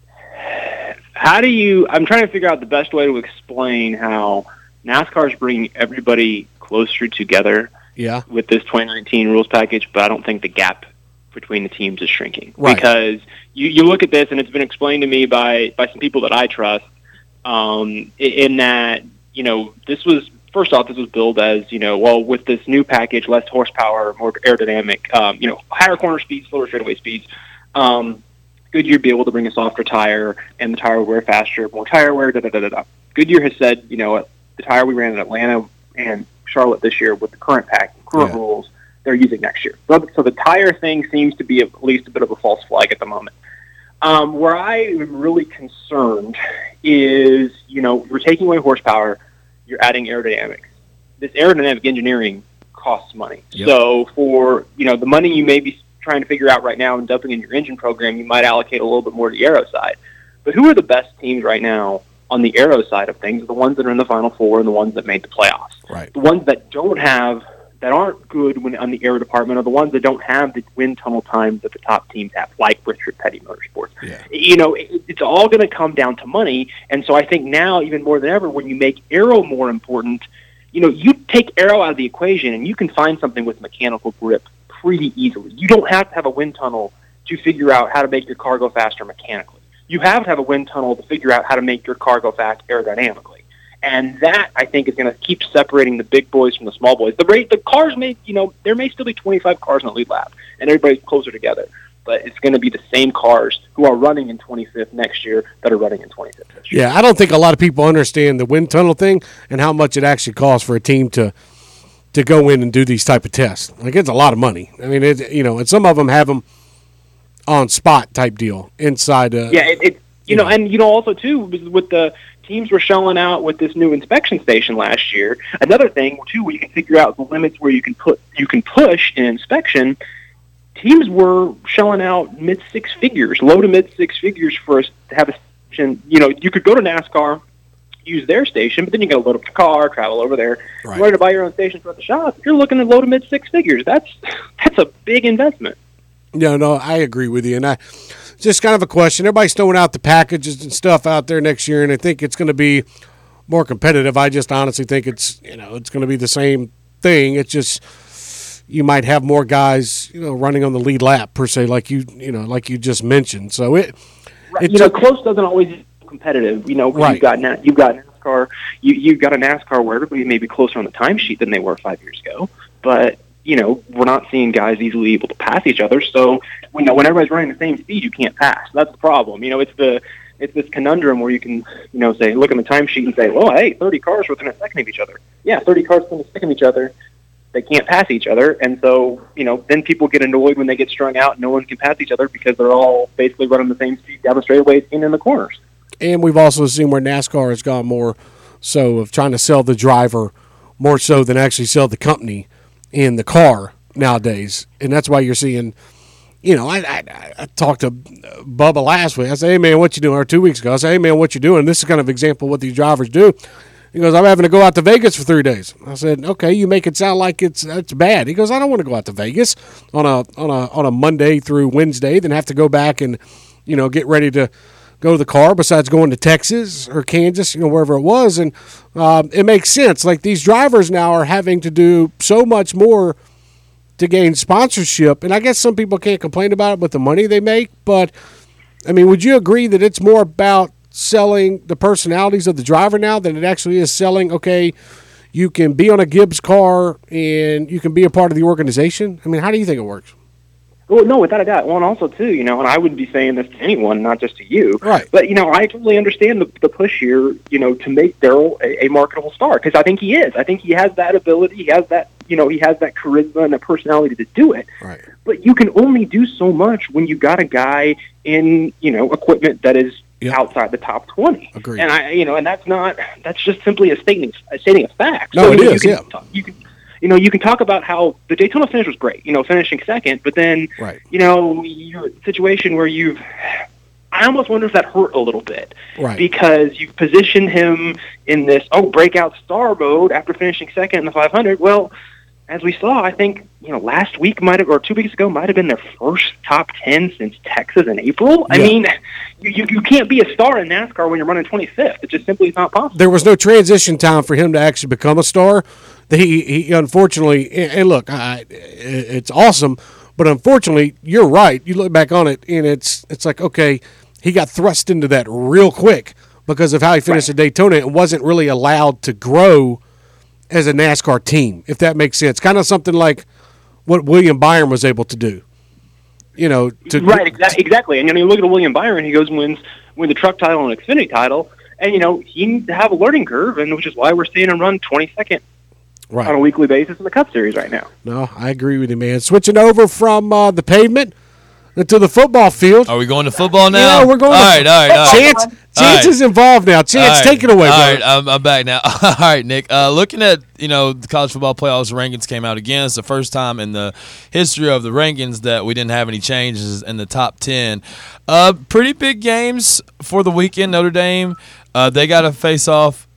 [SPEAKER 9] How do you – I'm trying to figure out the best way to explain how – NASCAR is bringing everybody closer together
[SPEAKER 7] yeah.
[SPEAKER 9] with this twenty nineteen rules package, but I don't think the gap between the teams is shrinking.
[SPEAKER 7] Right.
[SPEAKER 9] Because you, you look at this, and it's been explained to me by, by some people that I trust, um, in that, you know, this was, first off, this was billed as, you know, well, with this new package, less horsepower, more aerodynamic, um, you know, higher corner speeds, slower straightaway speeds, um, Goodyear be able to bring a softer tire, and the tire will wear faster, more tire wear, da-da-da-da-da. Goodyear has said, you know, the tire we ran in Atlanta and Charlotte this year with the current pack, current
[SPEAKER 7] yeah.
[SPEAKER 9] rules, they're using next year. So, so the tire thing seems to be at least a bit of a false flag at the moment. Um, where I am really concerned is, you know, you're taking away horsepower, you're adding aerodynamics. This aerodynamic engineering costs money.
[SPEAKER 7] Yep.
[SPEAKER 9] So for, you know, the money you may be trying to figure out right now and dumping in your engine program, you might allocate a little bit more to the aero side. But who are the best teams right now on the aero side of things? The ones that are in the Final Four and the ones that made the playoffs.
[SPEAKER 7] Right.
[SPEAKER 9] The ones that don't have that aren't good when on the aero department are the ones that don't have the wind tunnel times that the top teams have, like Richard Petty Motorsports.
[SPEAKER 7] Yeah.
[SPEAKER 9] You know, it, it's all going to come down to money, and so I think now, even more than ever, when you make aero more important, you know, you take aero out of the equation, and you can find something with mechanical grip pretty easily. You don't have to have a wind tunnel to figure out how to make your car go faster mechanically. You have to have a wind tunnel to figure out how to make your car go fast aerodynamically. And that, I think, is going to keep separating the big boys from the small boys. The rate, the cars may, you know, there may still be twenty-five cars in the lead lap, and everybody's closer together. But it's going to be the same cars who are running in twenty-fifth next year that are running in twenty-fifth this year.
[SPEAKER 7] Yeah, I don't think a lot of people understand the wind tunnel thing and how much it actually costs for a team to to go in and do these type of tests. Like, it's a lot of money. I mean, it, you know, and some of them have them on spot type deal inside. Uh,
[SPEAKER 9] yeah, it, it you know, and you know, also too with the teams were shelling out with this new inspection station last year. Another thing too, where you can figure out the limits where you can put you can push in inspection. Teams were shelling out mid six figures, low to mid six figures for us to have a station. You know, you could go to NASCAR, use their station, but then you got to load up the car, travel over there.
[SPEAKER 7] Right.
[SPEAKER 9] You wanted to buy your own station for the shop. You're looking at low to mid six figures. That's that's a big investment.
[SPEAKER 7] No, no, I agree with you, and I. Just kind of a question. Everybody's throwing out the packages and stuff out there next year, and I think it's going to be more competitive. I just honestly think it's you know it's going to be the same thing. It's just you might have more guys you know running on the lead lap per se, like you you know like you just mentioned. So it,
[SPEAKER 9] right.
[SPEAKER 7] it
[SPEAKER 9] you know, close doesn't always be competitive. You know,
[SPEAKER 7] right.
[SPEAKER 9] you've got Na- you've got NASCAR. You you've got a NASCAR where everybody may be closer on the timesheet than they were five years ago, but you know, we're not seeing guys easily able to pass each other. So, you know, when everybody's running the same speed, you can't pass. That's the problem. You know, it's the it's this conundrum where you can, you know, say, look at the timesheet and say, well, hey, thirty cars within a second of each other. Yeah, thirty cars within a second of each other. They can't pass each other. And so, you know, then people get annoyed when they get strung out and no one can pass each other because they're all basically running the same speed down the straightaways and in the corners.
[SPEAKER 7] And we've also seen where NASCAR has gone more so of trying to sell the driver more so than actually sell the company in the car nowadays, and that's why you're seeing, you know, I, I I talked to Bubba last week. I said, hey, man, what you doing? Or two weeks ago, I said, hey, man, what you doing? This is kind of example of what these drivers do. He goes, I'm having to go out to Vegas for three days. I said, okay, you make it sound like it's it's bad. He goes, I don't want to go out to Vegas on a on a on a Monday through Wednesday, then have to go back and, you know, get ready to go to the car. Besides going to Texas or Kansas, you know, wherever it was, and um, it makes sense. Like these drivers now are having to do so much more to gain sponsorship, and I guess some people can't complain about it with the money they make, but, I mean, would you agree that it's more about selling the personalities of the driver now than it actually is selling, okay, you can be on a Gibbs car and you can be a part of the organization? I mean, how do you think it works?
[SPEAKER 9] Well, no, without a doubt. Well, and also, too, you know, and I wouldn't be saying this to anyone, not just to you.
[SPEAKER 7] Right.
[SPEAKER 9] But, you know, I totally understand the, the push here, you know, to make Darrell a, a marketable star, because I think he is. I think he has that ability. He has that, you know, he has that charisma and the personality to do it.
[SPEAKER 7] Right.
[SPEAKER 9] But you can only do so much when you got a guy in, you know, equipment that is
[SPEAKER 7] Yep.
[SPEAKER 9] outside the top twenty.
[SPEAKER 7] Agreed.
[SPEAKER 9] And I, you know, and that's not, that's just simply a statement, a stating of fact.
[SPEAKER 7] No, it
[SPEAKER 9] you know,
[SPEAKER 7] is,
[SPEAKER 9] you
[SPEAKER 7] yeah.
[SPEAKER 9] can talk, you can, you know, you can talk about how the Daytona finish was great, you know, finishing second, but then,
[SPEAKER 7] Right.
[SPEAKER 9] you know, you're in a situation where you've, I almost wonder if that hurt a little bit.
[SPEAKER 7] Right.
[SPEAKER 9] Because you've positioned him in this, oh, breakout star mode after finishing second in the five hundred. Well, as we saw, I think, you know, last week might have, or two weeks ago might have been their first top ten since Texas in April. I
[SPEAKER 7] Yeah.
[SPEAKER 9] mean, you, you, you can't be a star in NASCAR when you're running twenty-fifth. It just simply is not possible.
[SPEAKER 7] There was no transition time for him to actually become a star. He, he unfortunately, and and look, I, it's awesome, but unfortunately, you're right. You look back on it, and it's it's like, okay, he got thrust into that real quick because of how he finished
[SPEAKER 9] Right.
[SPEAKER 7] at Daytona and wasn't really allowed to grow as a NASCAR team, if that makes sense. Kind of something like what William Byron was able to do. You know, to
[SPEAKER 9] Right, exa- exactly. And you know, you look at William Byron, he goes and wins, wins the truck title and Xfinity title, and, you know, he needs to have a learning curve, and which is why we're seeing him run twenty-second on a
[SPEAKER 7] right.
[SPEAKER 9] weekly basis in the Cup Series right now.
[SPEAKER 7] No, I agree with you, man. Switching over from uh, the pavement to the football field.
[SPEAKER 6] Are we going to football now?
[SPEAKER 7] Yeah, we're going
[SPEAKER 6] All
[SPEAKER 7] to
[SPEAKER 6] right, all right, all right.
[SPEAKER 7] Chance,
[SPEAKER 6] All
[SPEAKER 7] Chance
[SPEAKER 6] right.
[SPEAKER 7] is involved now. Chance,
[SPEAKER 6] All right.
[SPEAKER 7] take it away,
[SPEAKER 6] All
[SPEAKER 7] bro.
[SPEAKER 6] right, I'm, I'm back now. All right, Nick. Uh, looking at, you know, the college football playoffs rankings came out again. It's the first time in the history of the rankings that we didn't have any changes in the top ten. Uh, pretty big games for the weekend. Notre Dame, uh, they got to face off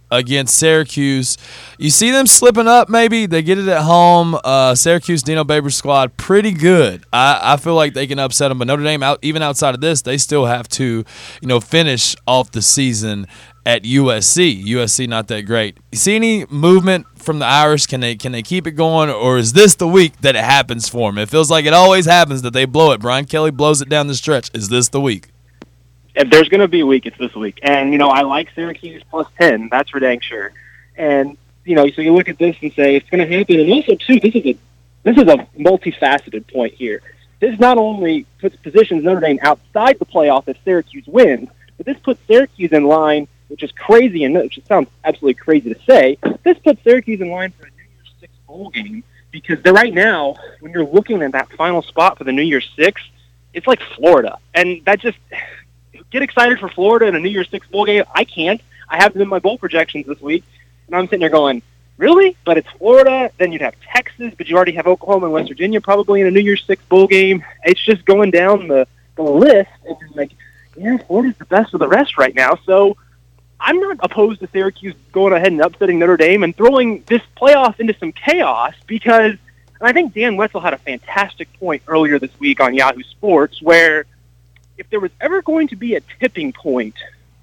[SPEAKER 6] against Syracuse. You see them slipping up maybe. They get it at home. Uh, Syracuse, Dino Babers squad, pretty good. I, I feel like they can upset them. But Notre Dame, out, even outside of this, they still have to, you know, finish off the season at U S C. U S C not that great. You see any movement from the Irish? Can they can they keep it going, or is this the week that it happens for them? It feels like it always happens that they blow it. Brian Kelly blows it down the stretch. Is this the week?
[SPEAKER 9] If there's going to be a week, it's this week. And, you know, I like Syracuse plus ten. That's for dang sure. And, you know, so you look at this and say it's going to happen. And also, too, this is a this is a multifaceted point here. This not only puts positions Notre Dame outside the playoff if Syracuse wins, but this puts Syracuse in line, which is crazy, and which sounds absolutely crazy to say. This puts Syracuse in line for a New Year's Six bowl game because they're right now, when you're looking at that final spot for the New Year's Six, it's like Florida. And that just – get excited for Florida in a New Year's Six bowl game. I can't. I have them in my bowl projections this week, and I'm sitting there going, really? But it's Florida. Then you'd have Texas, but you already have Oklahoma and West Virginia probably in a New Year's Six bowl game. It's just going down the, the list, and you're like, yeah, Florida's the best of the rest right now. So I'm not opposed to Syracuse going ahead and upsetting Notre Dame and throwing this playoff into some chaos because and I think Dan Wetzel had a fantastic point earlier this week on Yahoo Sports where if there was ever going to be a tipping point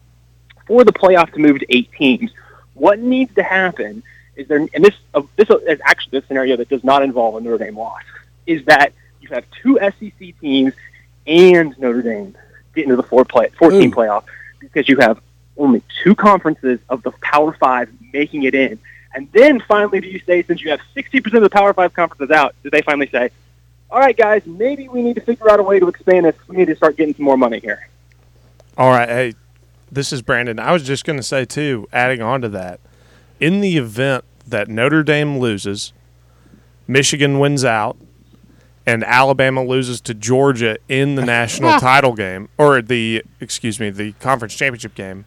[SPEAKER 9] for the playoff to move to eight teams, what needs to happen is there, and this uh, this is actually the scenario that does not involve a Notre Dame loss, is that you have two S E C teams and Notre Dame get into the four play, four-team playoff because you have only two conferences of the Power Five making it in. And then finally do you say, since you have sixty percent of the Power Five conferences out, do they finally say, all right, guys, maybe we need to figure out a way to expand this. We need to start getting some more money here.
[SPEAKER 8] All right, hey, this is Brandon. I was just going to say, too, adding on to that, in the event that Notre Dame loses, Michigan wins out, and Alabama loses to Georgia in the national title game, or the, excuse me, the conference championship game,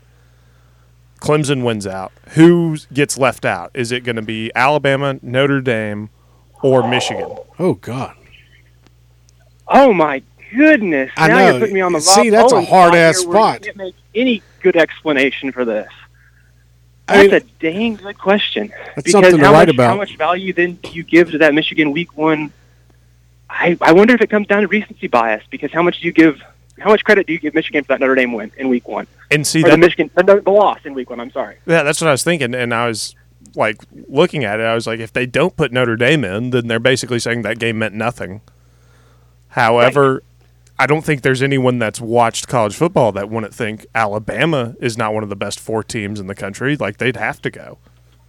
[SPEAKER 8] Clemson wins out. Who gets left out? Is it going to be Alabama, Notre Dame, or Michigan?
[SPEAKER 7] Oh, God.
[SPEAKER 9] Oh, my goodness.
[SPEAKER 7] I
[SPEAKER 9] now
[SPEAKER 7] know.
[SPEAKER 9] You're putting me on the
[SPEAKER 7] See,
[SPEAKER 9] Rob
[SPEAKER 7] that's a
[SPEAKER 9] Owens
[SPEAKER 7] hard-ass
[SPEAKER 9] spot here where
[SPEAKER 7] spot.
[SPEAKER 9] You can't make any good explanation for this.
[SPEAKER 7] I
[SPEAKER 9] That's
[SPEAKER 7] mean,
[SPEAKER 9] a dang good question.
[SPEAKER 7] That's
[SPEAKER 9] because
[SPEAKER 7] something to
[SPEAKER 9] how
[SPEAKER 7] write
[SPEAKER 9] much,
[SPEAKER 7] about.
[SPEAKER 9] How much value then do you give to that Michigan Week One? I, I wonder if it comes down to recency bias because how much do you give? How much credit do you give Michigan for that Notre Dame win in Week One?
[SPEAKER 8] And see
[SPEAKER 9] or
[SPEAKER 8] that
[SPEAKER 9] the Michigan the, the loss in Week One. I'm sorry.
[SPEAKER 8] Yeah, that's what I was thinking, and I was like looking at it. I was like, if they don't put Notre Dame in, then they're basically saying that game meant nothing. However, right. I don't think there's anyone that's watched college football that wouldn't think Alabama is not one of the best four teams in the country. Like, they'd have to go.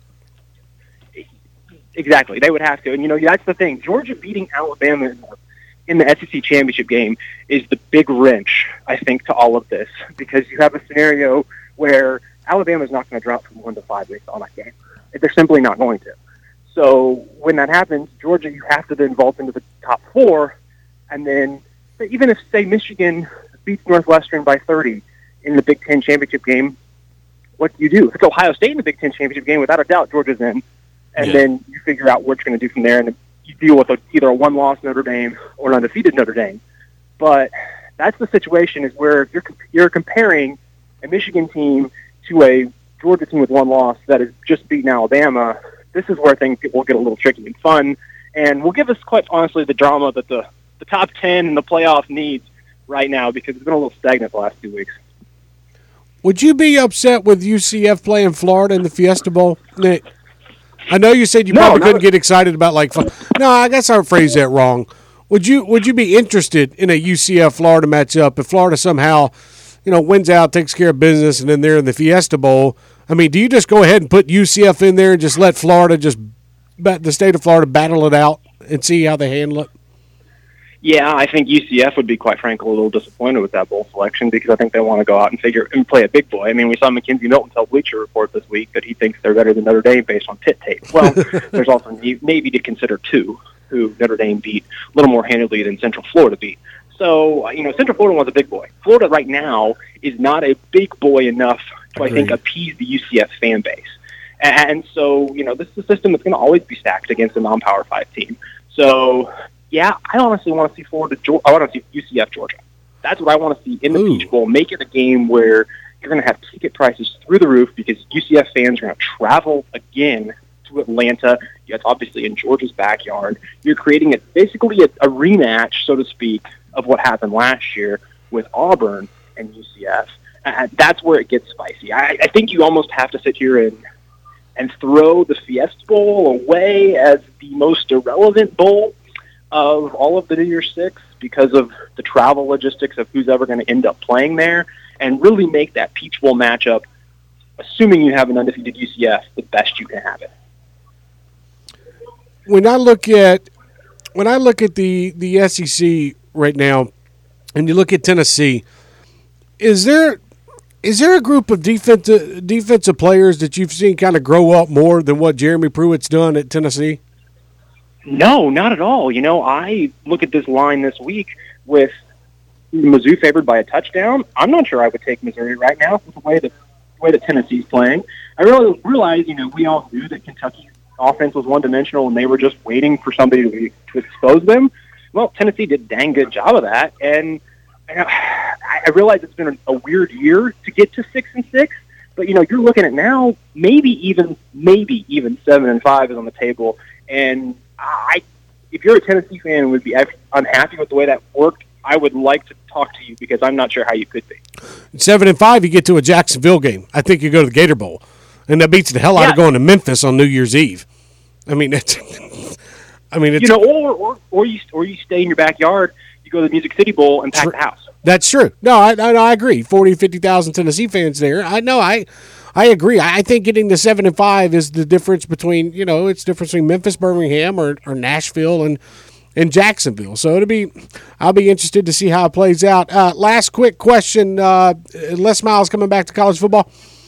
[SPEAKER 9] Exactly. They would have to. And, you know, that's the thing. Georgia beating Alabama in the, in the S E C championship game is the big wrench, I think, to all of this. Because you have a scenario where Alabama's not going to drop from one to five based on that game. They're simply not going to. So when that happens, Georgia, you have to then vault into the top four. And then even if, say, Michigan beats Northwestern by thirty in the Big Ten championship game, what do you do? If it's Ohio State in the Big Ten championship game, without a doubt, Georgia's in. And
[SPEAKER 6] Yeah.
[SPEAKER 9] then you figure out what you're going to do from there, and you deal with a, either a one-loss Notre Dame or an undefeated Notre Dame. But that's the situation is where you're you're comparing a Michigan team to a Georgia team with one loss that has just beaten Alabama. This is where things will get a little tricky and fun, and will give us, quite honestly, the drama that the, the top ten and the playoff needs right now because it's been a little stagnant the last two weeks.
[SPEAKER 7] Would you be upset with U C F playing Florida in the Fiesta Bowl, Nick? I know you said you
[SPEAKER 9] No,
[SPEAKER 7] probably
[SPEAKER 9] not-
[SPEAKER 7] couldn't get excited about like. No, I guess I phrased that wrong. Would you Would you be interested in a U C F Florida matchup if Florida somehow, you know, wins out, takes care of business, and then they're in the Fiesta Bowl? I mean, do you just go ahead and put U C F in there and just let Florida just bat the state of Florida battle it out and see how they handle it?
[SPEAKER 9] Yeah, I think U C F would be, quite frankly, a little disappointed with that bowl selection because I think they want to go out and figure and play a big boy. I mean, we saw Mackenzie Milton tell Bleacher Report this week that he thinks they're better than Notre Dame based on pit tape. Well, there's also maybe to consider two who Notre Dame beat a little more handily than Central Florida beat. So, you know, Central Florida was a big boy. Florida right now is not a big boy enough to, I think, appease the U C F fan base. And so, you know, this is a system that's going to always be stacked against a non-Power five team. So, yeah, I honestly want to see Florida. I want to see U C F Georgia. That's what I want to see in the
[SPEAKER 7] Ooh.
[SPEAKER 9] Peach Bowl. Make it a game where You're going to have ticket prices through the roof because U C F fans are going to travel again to Atlanta. It's obviously in Georgia's backyard. You're creating a, basically a, a rematch, so to speak, of what happened last year with Auburn and U C F. Uh, that's where it gets spicy. I, I think you almost have to sit here and and throw the Fiesta Bowl away as the most irrelevant bowl of all of the New Year's Six because of the travel logistics of who's ever going to end up playing there, and really make that Peach Bowl matchup, assuming you have an undefeated U C F, the best you can have it.
[SPEAKER 7] When I look at when I look at the, the S E C right now, and you look at Tennessee, is there is there a group of defensive defensive players that you've seen kind of grow up more than what Jeremy Pruitt's done at Tennessee?
[SPEAKER 9] No, not at all. You know, I look at this line this week with Mizzou favored by a touchdown. I'm not sure I would take Missouri right now with the way that the way that Tennessee's playing. I really realize, you know, we all knew that Kentucky's offense was one-dimensional and they were just waiting for somebody to, to expose them. Well, Tennessee did a dang good job of that, and I, I realize it's been a, a weird year to get to six and six. But you know, you're looking at now, maybe even maybe even seven and five is on the table. And I, if you're a Tennessee fan and would be unhappy with the way that worked, I would like to talk to you because I'm not sure how you could be.
[SPEAKER 7] Seven and five, you get to a Jacksonville game. I think you go to the Gator Bowl, and that beats the hell out
[SPEAKER 9] Yeah.
[SPEAKER 7] of going to Memphis on New Year's Eve. I mean, it's, I mean, it's,
[SPEAKER 9] You know, or, or or you or you stay in your backyard, you go to the Music City Bowl and pack
[SPEAKER 7] True.
[SPEAKER 9] the house.
[SPEAKER 7] That's true. No, I, I, I agree. forty, fifty thousand Tennessee fans there. I know. I I agree. I I think getting to seven and five is the difference between, you know, it's the difference between Memphis, Birmingham, or, or Nashville and and Jacksonville. So it'll be, I'll be interested to see how it plays out. Uh, last quick question: uh, Les Miles coming back to college football?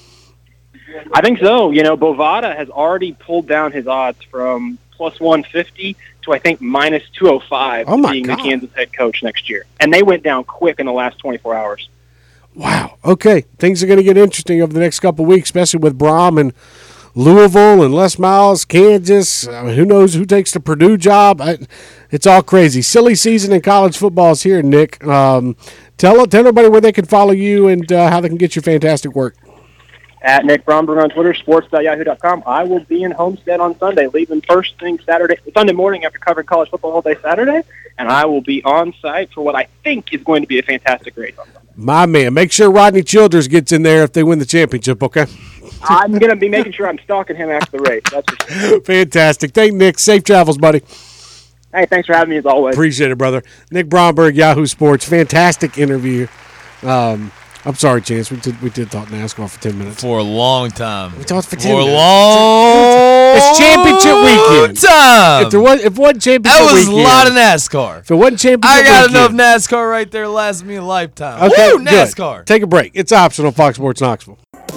[SPEAKER 9] I think so. You know, Bovada has already pulled down his odds from plus one fifty to I think minus two oh five
[SPEAKER 7] Oh,
[SPEAKER 9] to
[SPEAKER 7] my
[SPEAKER 9] being
[SPEAKER 7] God.
[SPEAKER 9] the Kansas head coach next year, and they went down quick in the last twenty-four hours.
[SPEAKER 7] Wow. Okay, things are going to get interesting over the next couple of weeks, especially with Brom and Louisville and Les Miles, Kansas. I mean, who knows who takes the Purdue job? I, it's all crazy. Silly season in college football is here, Nick. Um, tell tell everybody where they can follow you and uh, how they can get your fantastic work.
[SPEAKER 9] At Nick Bromberg on Twitter, sports dot yahoo dot com. I will be in Homestead on Sunday, leaving first thing Saturday, Sunday morning after covering college football all day Saturday, and I will be on site for what I think is going to be a fantastic race on Sunday.
[SPEAKER 7] My man, make sure Rodney Childers gets in there if they win the championship, okay?
[SPEAKER 9] I'm going to be making sure I'm stalking him after the race. That's for sure.
[SPEAKER 7] Fantastic. Thank Nick. Safe travels, buddy.
[SPEAKER 9] Hey, thanks for having me as always.
[SPEAKER 7] Appreciate it, brother. Nick Bromberg, Yahoo Sports. Fantastic interview. Um, I'm sorry, Chance. We did we did talk NASCAR for ten minutes.
[SPEAKER 6] For a long time.
[SPEAKER 7] We talked for ten
[SPEAKER 6] For a
[SPEAKER 7] minutes.
[SPEAKER 6] long
[SPEAKER 7] It's championship weekend.
[SPEAKER 6] time.
[SPEAKER 7] If there was, if one championship
[SPEAKER 6] That was
[SPEAKER 7] weekend,
[SPEAKER 6] a lot of NASCAR.
[SPEAKER 7] If it wasn't championship
[SPEAKER 6] I got
[SPEAKER 7] weekend,
[SPEAKER 6] enough NASCAR right there to last me a lifetime.
[SPEAKER 7] Okay,
[SPEAKER 6] Woo,
[SPEAKER 7] good.
[SPEAKER 6] NASCAR.
[SPEAKER 7] Take a break. It's optional. Fox Sports Knoxville.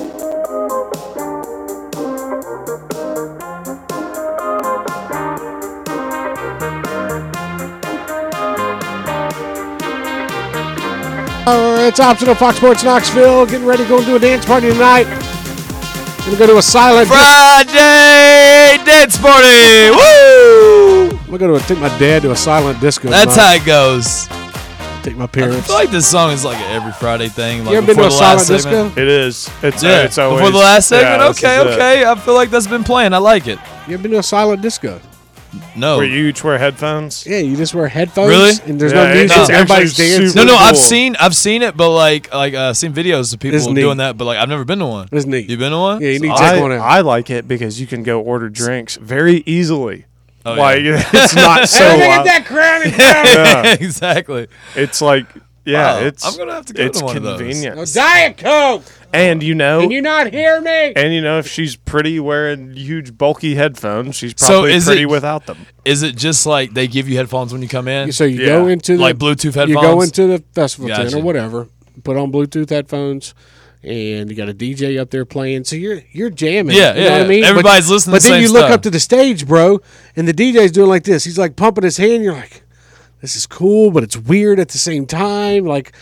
[SPEAKER 7] Uh, it's optional. Fox Sports Knoxville. Getting ready to go and do a dance party tonight. Gonna go to a silent.
[SPEAKER 6] Friday dance party. Woo!
[SPEAKER 7] I'm gonna go to a, take my dad to a silent disco.
[SPEAKER 6] That's
[SPEAKER 7] tonight.
[SPEAKER 6] how it goes.
[SPEAKER 7] Take my
[SPEAKER 6] I
[SPEAKER 7] parents.
[SPEAKER 6] feel like this song is like an every Friday thing. Like
[SPEAKER 7] You ever been
[SPEAKER 6] before
[SPEAKER 7] to a
[SPEAKER 6] the last
[SPEAKER 7] silent
[SPEAKER 6] segment.
[SPEAKER 7] disco?
[SPEAKER 8] It is. It's
[SPEAKER 6] Yeah,
[SPEAKER 8] uh, it's always
[SPEAKER 6] before the last segment.
[SPEAKER 8] yeah, this
[SPEAKER 6] okay,
[SPEAKER 8] is it.
[SPEAKER 6] okay. I feel like that's been playing. I like it.
[SPEAKER 7] You ever been to a silent disco?
[SPEAKER 6] No.
[SPEAKER 8] Where you each wear headphones.
[SPEAKER 7] Yeah, you just wear headphones.
[SPEAKER 6] Really?
[SPEAKER 7] And there's
[SPEAKER 8] Yeah,
[SPEAKER 7] no
[SPEAKER 8] it's
[SPEAKER 7] music.
[SPEAKER 8] actually
[SPEAKER 7] Everybody's dancing.
[SPEAKER 8] super
[SPEAKER 6] No, no, I've
[SPEAKER 8] cool.
[SPEAKER 6] seen, I've seen it, but like, like, uh, seen videos of people
[SPEAKER 7] It's neat.
[SPEAKER 6] doing that, but like, I've never been to one.
[SPEAKER 7] It's neat.
[SPEAKER 6] You been to one?
[SPEAKER 7] Yeah, you need to
[SPEAKER 6] It's
[SPEAKER 7] check
[SPEAKER 6] awesome.
[SPEAKER 7] one out.
[SPEAKER 8] I like it because you can go order drinks very easily.
[SPEAKER 6] Oh,
[SPEAKER 8] like
[SPEAKER 6] yeah.
[SPEAKER 8] it's not so.
[SPEAKER 7] Hey, look
[SPEAKER 8] uh,
[SPEAKER 7] at that crown and
[SPEAKER 8] yeah.
[SPEAKER 6] exactly.
[SPEAKER 8] It's like yeah,
[SPEAKER 6] Wow,
[SPEAKER 8] it's
[SPEAKER 6] I'm gonna have to go to
[SPEAKER 8] it's
[SPEAKER 6] one of those.
[SPEAKER 8] convenient.
[SPEAKER 7] No, Diet Coke.
[SPEAKER 8] And you know,
[SPEAKER 7] Can you not hear me?
[SPEAKER 8] and you know, if she's pretty wearing huge bulky headphones, she's
[SPEAKER 6] So
[SPEAKER 8] probably
[SPEAKER 6] is
[SPEAKER 8] pretty
[SPEAKER 6] it-
[SPEAKER 8] without them.
[SPEAKER 6] Is it just like they give you headphones when you come in?
[SPEAKER 7] So you
[SPEAKER 8] Yeah.
[SPEAKER 7] go into the,
[SPEAKER 6] Like Bluetooth
[SPEAKER 7] You go
[SPEAKER 6] headphones?
[SPEAKER 7] into the festival tent
[SPEAKER 6] Gotcha.
[SPEAKER 7] or whatever. Put on Bluetooth headphones, and you got a D J up there playing. So you're you're jamming.
[SPEAKER 6] Yeah,
[SPEAKER 7] you
[SPEAKER 6] yeah,
[SPEAKER 7] know what I mean.
[SPEAKER 6] everybody's
[SPEAKER 7] but,
[SPEAKER 6] listening
[SPEAKER 7] But
[SPEAKER 6] to the
[SPEAKER 7] then
[SPEAKER 6] same
[SPEAKER 7] you look
[SPEAKER 6] stuff.
[SPEAKER 7] up to the stage, bro, and the D J's doing like this. He's like pumping his hand. You're like, this is cool, but it's weird at the same time. Like,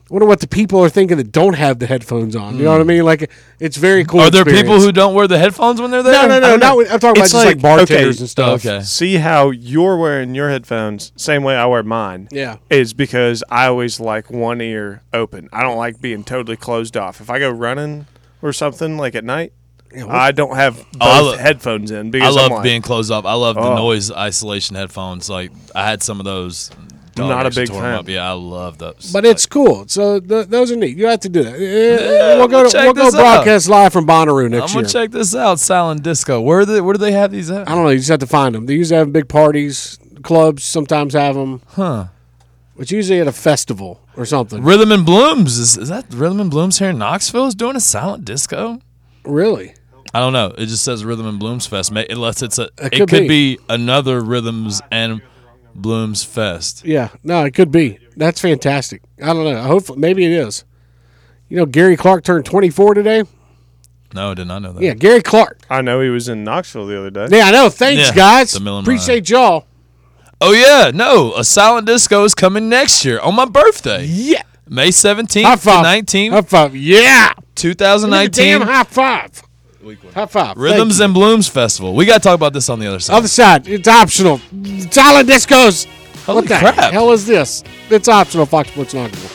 [SPEAKER 7] wonder what the people are thinking that don't have the headphones on. You know what I mean? Like, it's very cool.
[SPEAKER 6] Are there people
[SPEAKER 7] experience.
[SPEAKER 6] who don't wear the headphones when they're there?
[SPEAKER 7] No, no, no. Not, with- I'm talking about
[SPEAKER 8] It's
[SPEAKER 7] just like,
[SPEAKER 8] like-
[SPEAKER 7] bartenders
[SPEAKER 8] okay,
[SPEAKER 7] and stuff.
[SPEAKER 6] Okay.
[SPEAKER 8] See how you're wearing your headphones same way I wear mine.
[SPEAKER 7] Yeah.
[SPEAKER 8] Is because I always like one ear open. I don't like being totally closed off. If I go running or something like at night, I don't have both
[SPEAKER 6] Oh, I lo-
[SPEAKER 8] headphones in
[SPEAKER 6] I
[SPEAKER 8] because
[SPEAKER 6] love
[SPEAKER 8] I'm like,
[SPEAKER 6] being closed off. I love the
[SPEAKER 8] Oh.
[SPEAKER 6] noise isolation headphones. Like I had some of those. Dog
[SPEAKER 8] Not a
[SPEAKER 6] actually
[SPEAKER 8] big
[SPEAKER 6] tore 'em
[SPEAKER 8] fan.
[SPEAKER 6] up. Yeah, I love those.
[SPEAKER 7] But it's cool. So th- those are neat. You have to do that. Uh, we'll
[SPEAKER 6] I'm
[SPEAKER 7] go
[SPEAKER 6] gonna
[SPEAKER 7] to
[SPEAKER 6] check
[SPEAKER 7] we'll go
[SPEAKER 6] this out.
[SPEAKER 7] broadcast live from Bonnaroo
[SPEAKER 6] I'm
[SPEAKER 7] next year.
[SPEAKER 6] gonna check this out. Silent Disco. Where do they, where do they have these at?
[SPEAKER 7] I don't know. You just have to find them. They usually have big parties. Clubs sometimes have them.
[SPEAKER 6] Huh.
[SPEAKER 7] It's usually at a festival or something.
[SPEAKER 6] Rhythm and Blooms is, is that Rhythm and Blooms here in Knoxville is doing a silent disco?
[SPEAKER 7] Really?
[SPEAKER 6] I don't know. It just says Rhythm and Blooms Fest. May- Unless it's a, it,
[SPEAKER 7] could
[SPEAKER 6] could,
[SPEAKER 7] be.
[SPEAKER 6] be. another Rhythms and Blooms Fest.
[SPEAKER 7] Yeah. No, it could be. That's fantastic. I don't know. Hopefully, maybe it is. You know, Gary Clark turned twenty-four today.
[SPEAKER 6] No, I did not know that.
[SPEAKER 7] Yeah, Gary Clark.
[SPEAKER 8] I know he was in Knoxville the other day.
[SPEAKER 7] Yeah, I know. Thanks,
[SPEAKER 6] Yeah,
[SPEAKER 7] guys.
[SPEAKER 6] the Millen
[SPEAKER 7] Appreciate y'all.
[SPEAKER 6] Oh yeah, no, a silent disco is coming next year on my birthday,
[SPEAKER 7] Yeah.
[SPEAKER 6] May
[SPEAKER 7] High
[SPEAKER 6] seventeenth to
[SPEAKER 7] five.
[SPEAKER 6] nineteenth,
[SPEAKER 7] High five. Yeah.
[SPEAKER 6] two thousand
[SPEAKER 7] Give me the
[SPEAKER 6] nineteen.
[SPEAKER 7] Damn high five. High five.
[SPEAKER 6] Rhythms
[SPEAKER 7] Thank you.
[SPEAKER 6] and Blooms Festival. We got to talk about this on the other side.
[SPEAKER 7] Other side. It's optional. Silent discos.
[SPEAKER 6] Holy
[SPEAKER 7] what the
[SPEAKER 6] crap.
[SPEAKER 7] hell is this? It's optional. Fox Sports Knoxville.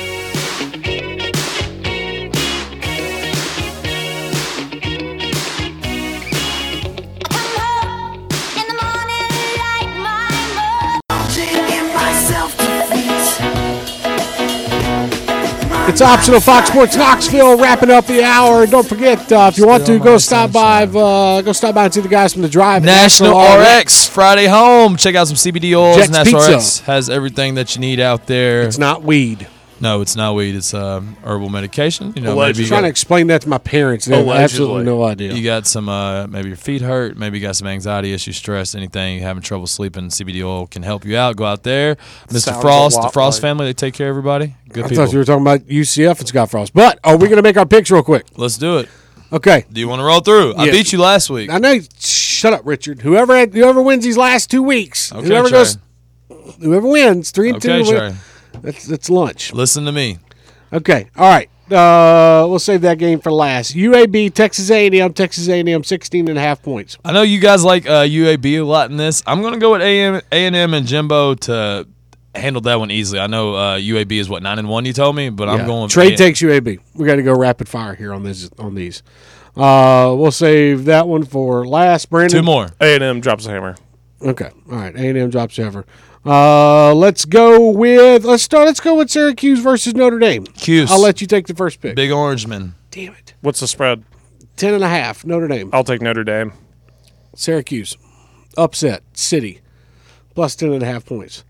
[SPEAKER 7] It's optional. Fox Sports Knoxville wrapping up the hour. Don't forget, uh, if you want to, go stop by. Uh, go stop by and see the guys from the Drive. at
[SPEAKER 6] National R X Friday home. Check out some C B D oils.
[SPEAKER 7] Jet's
[SPEAKER 6] National
[SPEAKER 7] Pizza.
[SPEAKER 6] R X has everything that you need out there.
[SPEAKER 7] It's not weed.
[SPEAKER 6] No, it's not weed. It's um, herbal medication. You know,
[SPEAKER 8] Allegedly.
[SPEAKER 6] maybe you
[SPEAKER 7] trying to
[SPEAKER 6] got,
[SPEAKER 7] explain that to my parents. They have
[SPEAKER 8] Allegedly.
[SPEAKER 7] absolutely no idea.
[SPEAKER 6] you got some uh, maybe your feet hurt. Maybe you got some anxiety issues, stress, anything. You're having trouble sleeping. C B D oil can help you out. Go out there, Mister
[SPEAKER 8] Sounds a
[SPEAKER 6] Frost, the
[SPEAKER 8] lot
[SPEAKER 6] Frost
[SPEAKER 8] like-
[SPEAKER 6] family. They take care of everybody. Good
[SPEAKER 7] I
[SPEAKER 6] people.
[SPEAKER 7] thought you were talking about U C F and Scott Frost. But are we going to make our picks real quick?
[SPEAKER 6] Let's do it.
[SPEAKER 7] Okay.
[SPEAKER 6] Do you want to roll through? I
[SPEAKER 7] Yeah.
[SPEAKER 6] beat you last week.
[SPEAKER 7] I know. Shut up, Richard. Whoever had, whoever wins these last two weeks,
[SPEAKER 6] Okay,
[SPEAKER 7] whoever
[SPEAKER 6] Trey.
[SPEAKER 7] goes, whoever wins three and
[SPEAKER 6] Okay,
[SPEAKER 7] two,
[SPEAKER 6] Trey.
[SPEAKER 7] that's that's lunch.
[SPEAKER 6] Listen to me.
[SPEAKER 7] Okay. All right. Uh, we'll save that game for last. U A B, Texas A and M, Texas A and M, sixteen and a half points.
[SPEAKER 6] I know you guys like uh, U A B a lot in this. I'm going to go with A and M and Jimbo to handle that one easily. I know uh, U A B is, what, nine and one you told me? But
[SPEAKER 7] Yeah.
[SPEAKER 6] I'm going with
[SPEAKER 7] Trade
[SPEAKER 6] A-
[SPEAKER 7] takes U A B. We got to go rapid fire here on this on these. Uh, we'll save that one for last. Brandon,
[SPEAKER 6] Two more.
[SPEAKER 8] A and M drops a hammer.
[SPEAKER 7] Okay. All right. A and M drops ever. Uh, let's go with let's start. Let's go with Syracuse versus Notre Dame.
[SPEAKER 6] Cuse.
[SPEAKER 7] I'll let you take the first pick.
[SPEAKER 6] Big Orange Man.
[SPEAKER 7] Damn it.
[SPEAKER 8] What's the spread?
[SPEAKER 7] Ten and a half. Notre Dame.
[SPEAKER 8] I'll take Notre Dame.
[SPEAKER 7] Syracuse. Upset. City. Plus ten and a half points.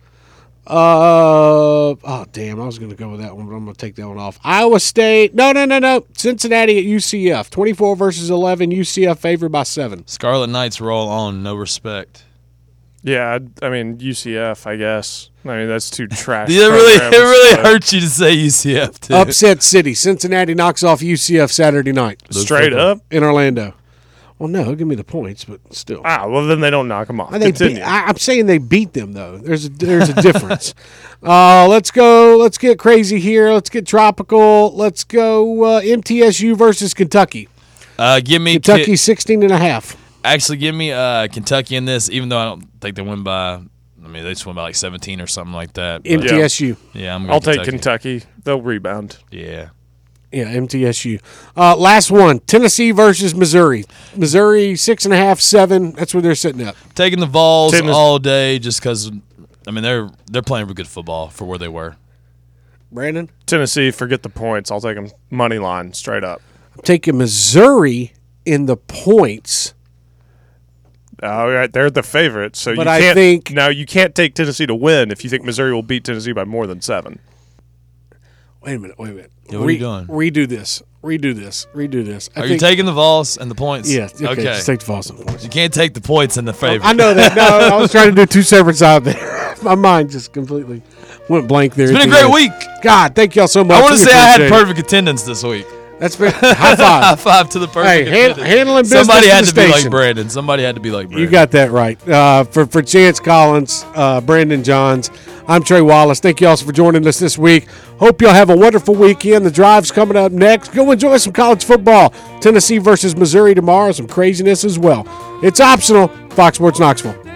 [SPEAKER 7] Uh oh damn! I was going to go with that one, but I'm going to take that one off. Iowa State. No, no, no, no. Cincinnati at U C F. twenty-four versus eleven. U C F favored by seven.
[SPEAKER 6] Scarlet Knights roll on. No respect.
[SPEAKER 8] Yeah, I, I mean U C F. I guess. I mean that's too trash.
[SPEAKER 6] It really, it
[SPEAKER 8] programs,
[SPEAKER 6] really
[SPEAKER 8] but
[SPEAKER 6] hurts you to say U C F, too.
[SPEAKER 7] Upset City. Cincinnati knocks off U C F Saturday night
[SPEAKER 8] Straight up.
[SPEAKER 7] in Orlando. Well, no, give me the points, but still.
[SPEAKER 8] Ah, well then they don't knock them off.
[SPEAKER 7] They beat,
[SPEAKER 8] Continue.
[SPEAKER 7] I, I'm saying they beat them though. There's a, there's a difference. uh, let's go. Let's get crazy here. Let's get tropical. Let's go uh, M T S U versus Kentucky.
[SPEAKER 6] Uh, give me
[SPEAKER 7] Kentucky
[SPEAKER 6] Ki-
[SPEAKER 7] sixteen and a half.
[SPEAKER 6] Actually, give me uh, Kentucky in this, even though I don't think they win by. I mean, they just win by like seventeen or something like that. but-
[SPEAKER 7] M T S U.
[SPEAKER 6] yeah, I'm. Going
[SPEAKER 8] I'll take
[SPEAKER 6] Kentucky.
[SPEAKER 8] Kentucky. They'll rebound.
[SPEAKER 6] Yeah.
[SPEAKER 7] Yeah, M T S U. Uh, last one. Tennessee versus Missouri. Missouri six and a half, seven. That's where they're sitting at.
[SPEAKER 6] Taking the Vols
[SPEAKER 8] Tennes-
[SPEAKER 6] all day, just because. I mean, they're they're playing good football for where they were.
[SPEAKER 7] Brandon,
[SPEAKER 8] Tennessee, forget the points. I'll take them money line straight up.
[SPEAKER 7] I'm taking Missouri in the points.
[SPEAKER 8] All right, they're the favorite, so
[SPEAKER 7] But
[SPEAKER 8] you
[SPEAKER 7] I
[SPEAKER 8] can't.
[SPEAKER 7] think-
[SPEAKER 8] now you can't take Tennessee to win if you think Missouri will beat Tennessee by more than seven.
[SPEAKER 7] Wait a minute. Wait a minute.
[SPEAKER 6] Yeah, what are you doing?
[SPEAKER 7] Redo this. Redo this. Redo this. I
[SPEAKER 6] Are
[SPEAKER 7] think,
[SPEAKER 6] you taking the Vols and the points?
[SPEAKER 7] Yeah. Okay.
[SPEAKER 6] Okay.
[SPEAKER 7] Just take the false points.
[SPEAKER 6] You can't take the points and the favorite.
[SPEAKER 7] I know that. No, I was trying to do two separate sides there. My mind just completely went blank there.
[SPEAKER 6] It's been
[SPEAKER 7] at
[SPEAKER 6] a
[SPEAKER 7] the
[SPEAKER 6] great
[SPEAKER 7] end.
[SPEAKER 6] week.
[SPEAKER 7] God, thank y'all so much.
[SPEAKER 6] I want to
[SPEAKER 7] We
[SPEAKER 6] say I had
[SPEAKER 7] appreciate it.
[SPEAKER 6] perfect attendance this week.
[SPEAKER 7] That's been high five.
[SPEAKER 6] High five to the person.
[SPEAKER 7] Hey,
[SPEAKER 6] who
[SPEAKER 7] han-
[SPEAKER 6] did it.
[SPEAKER 7] handling business
[SPEAKER 6] Somebody
[SPEAKER 7] to
[SPEAKER 6] had
[SPEAKER 7] the
[SPEAKER 6] to be like
[SPEAKER 7] station.
[SPEAKER 6] Brandon. Somebody had to be like Brandon.
[SPEAKER 7] You got that right. Uh, for for Chance Collins, uh, Brandon Johns, I'm Trey Wallace. Thank you all for joining us this week. Hope y'all have a wonderful weekend. The drive's coming up next. Go enjoy some college football. Tennessee versus Missouri tomorrow. Some craziness as well. It's optional. Fox Sports Knoxville.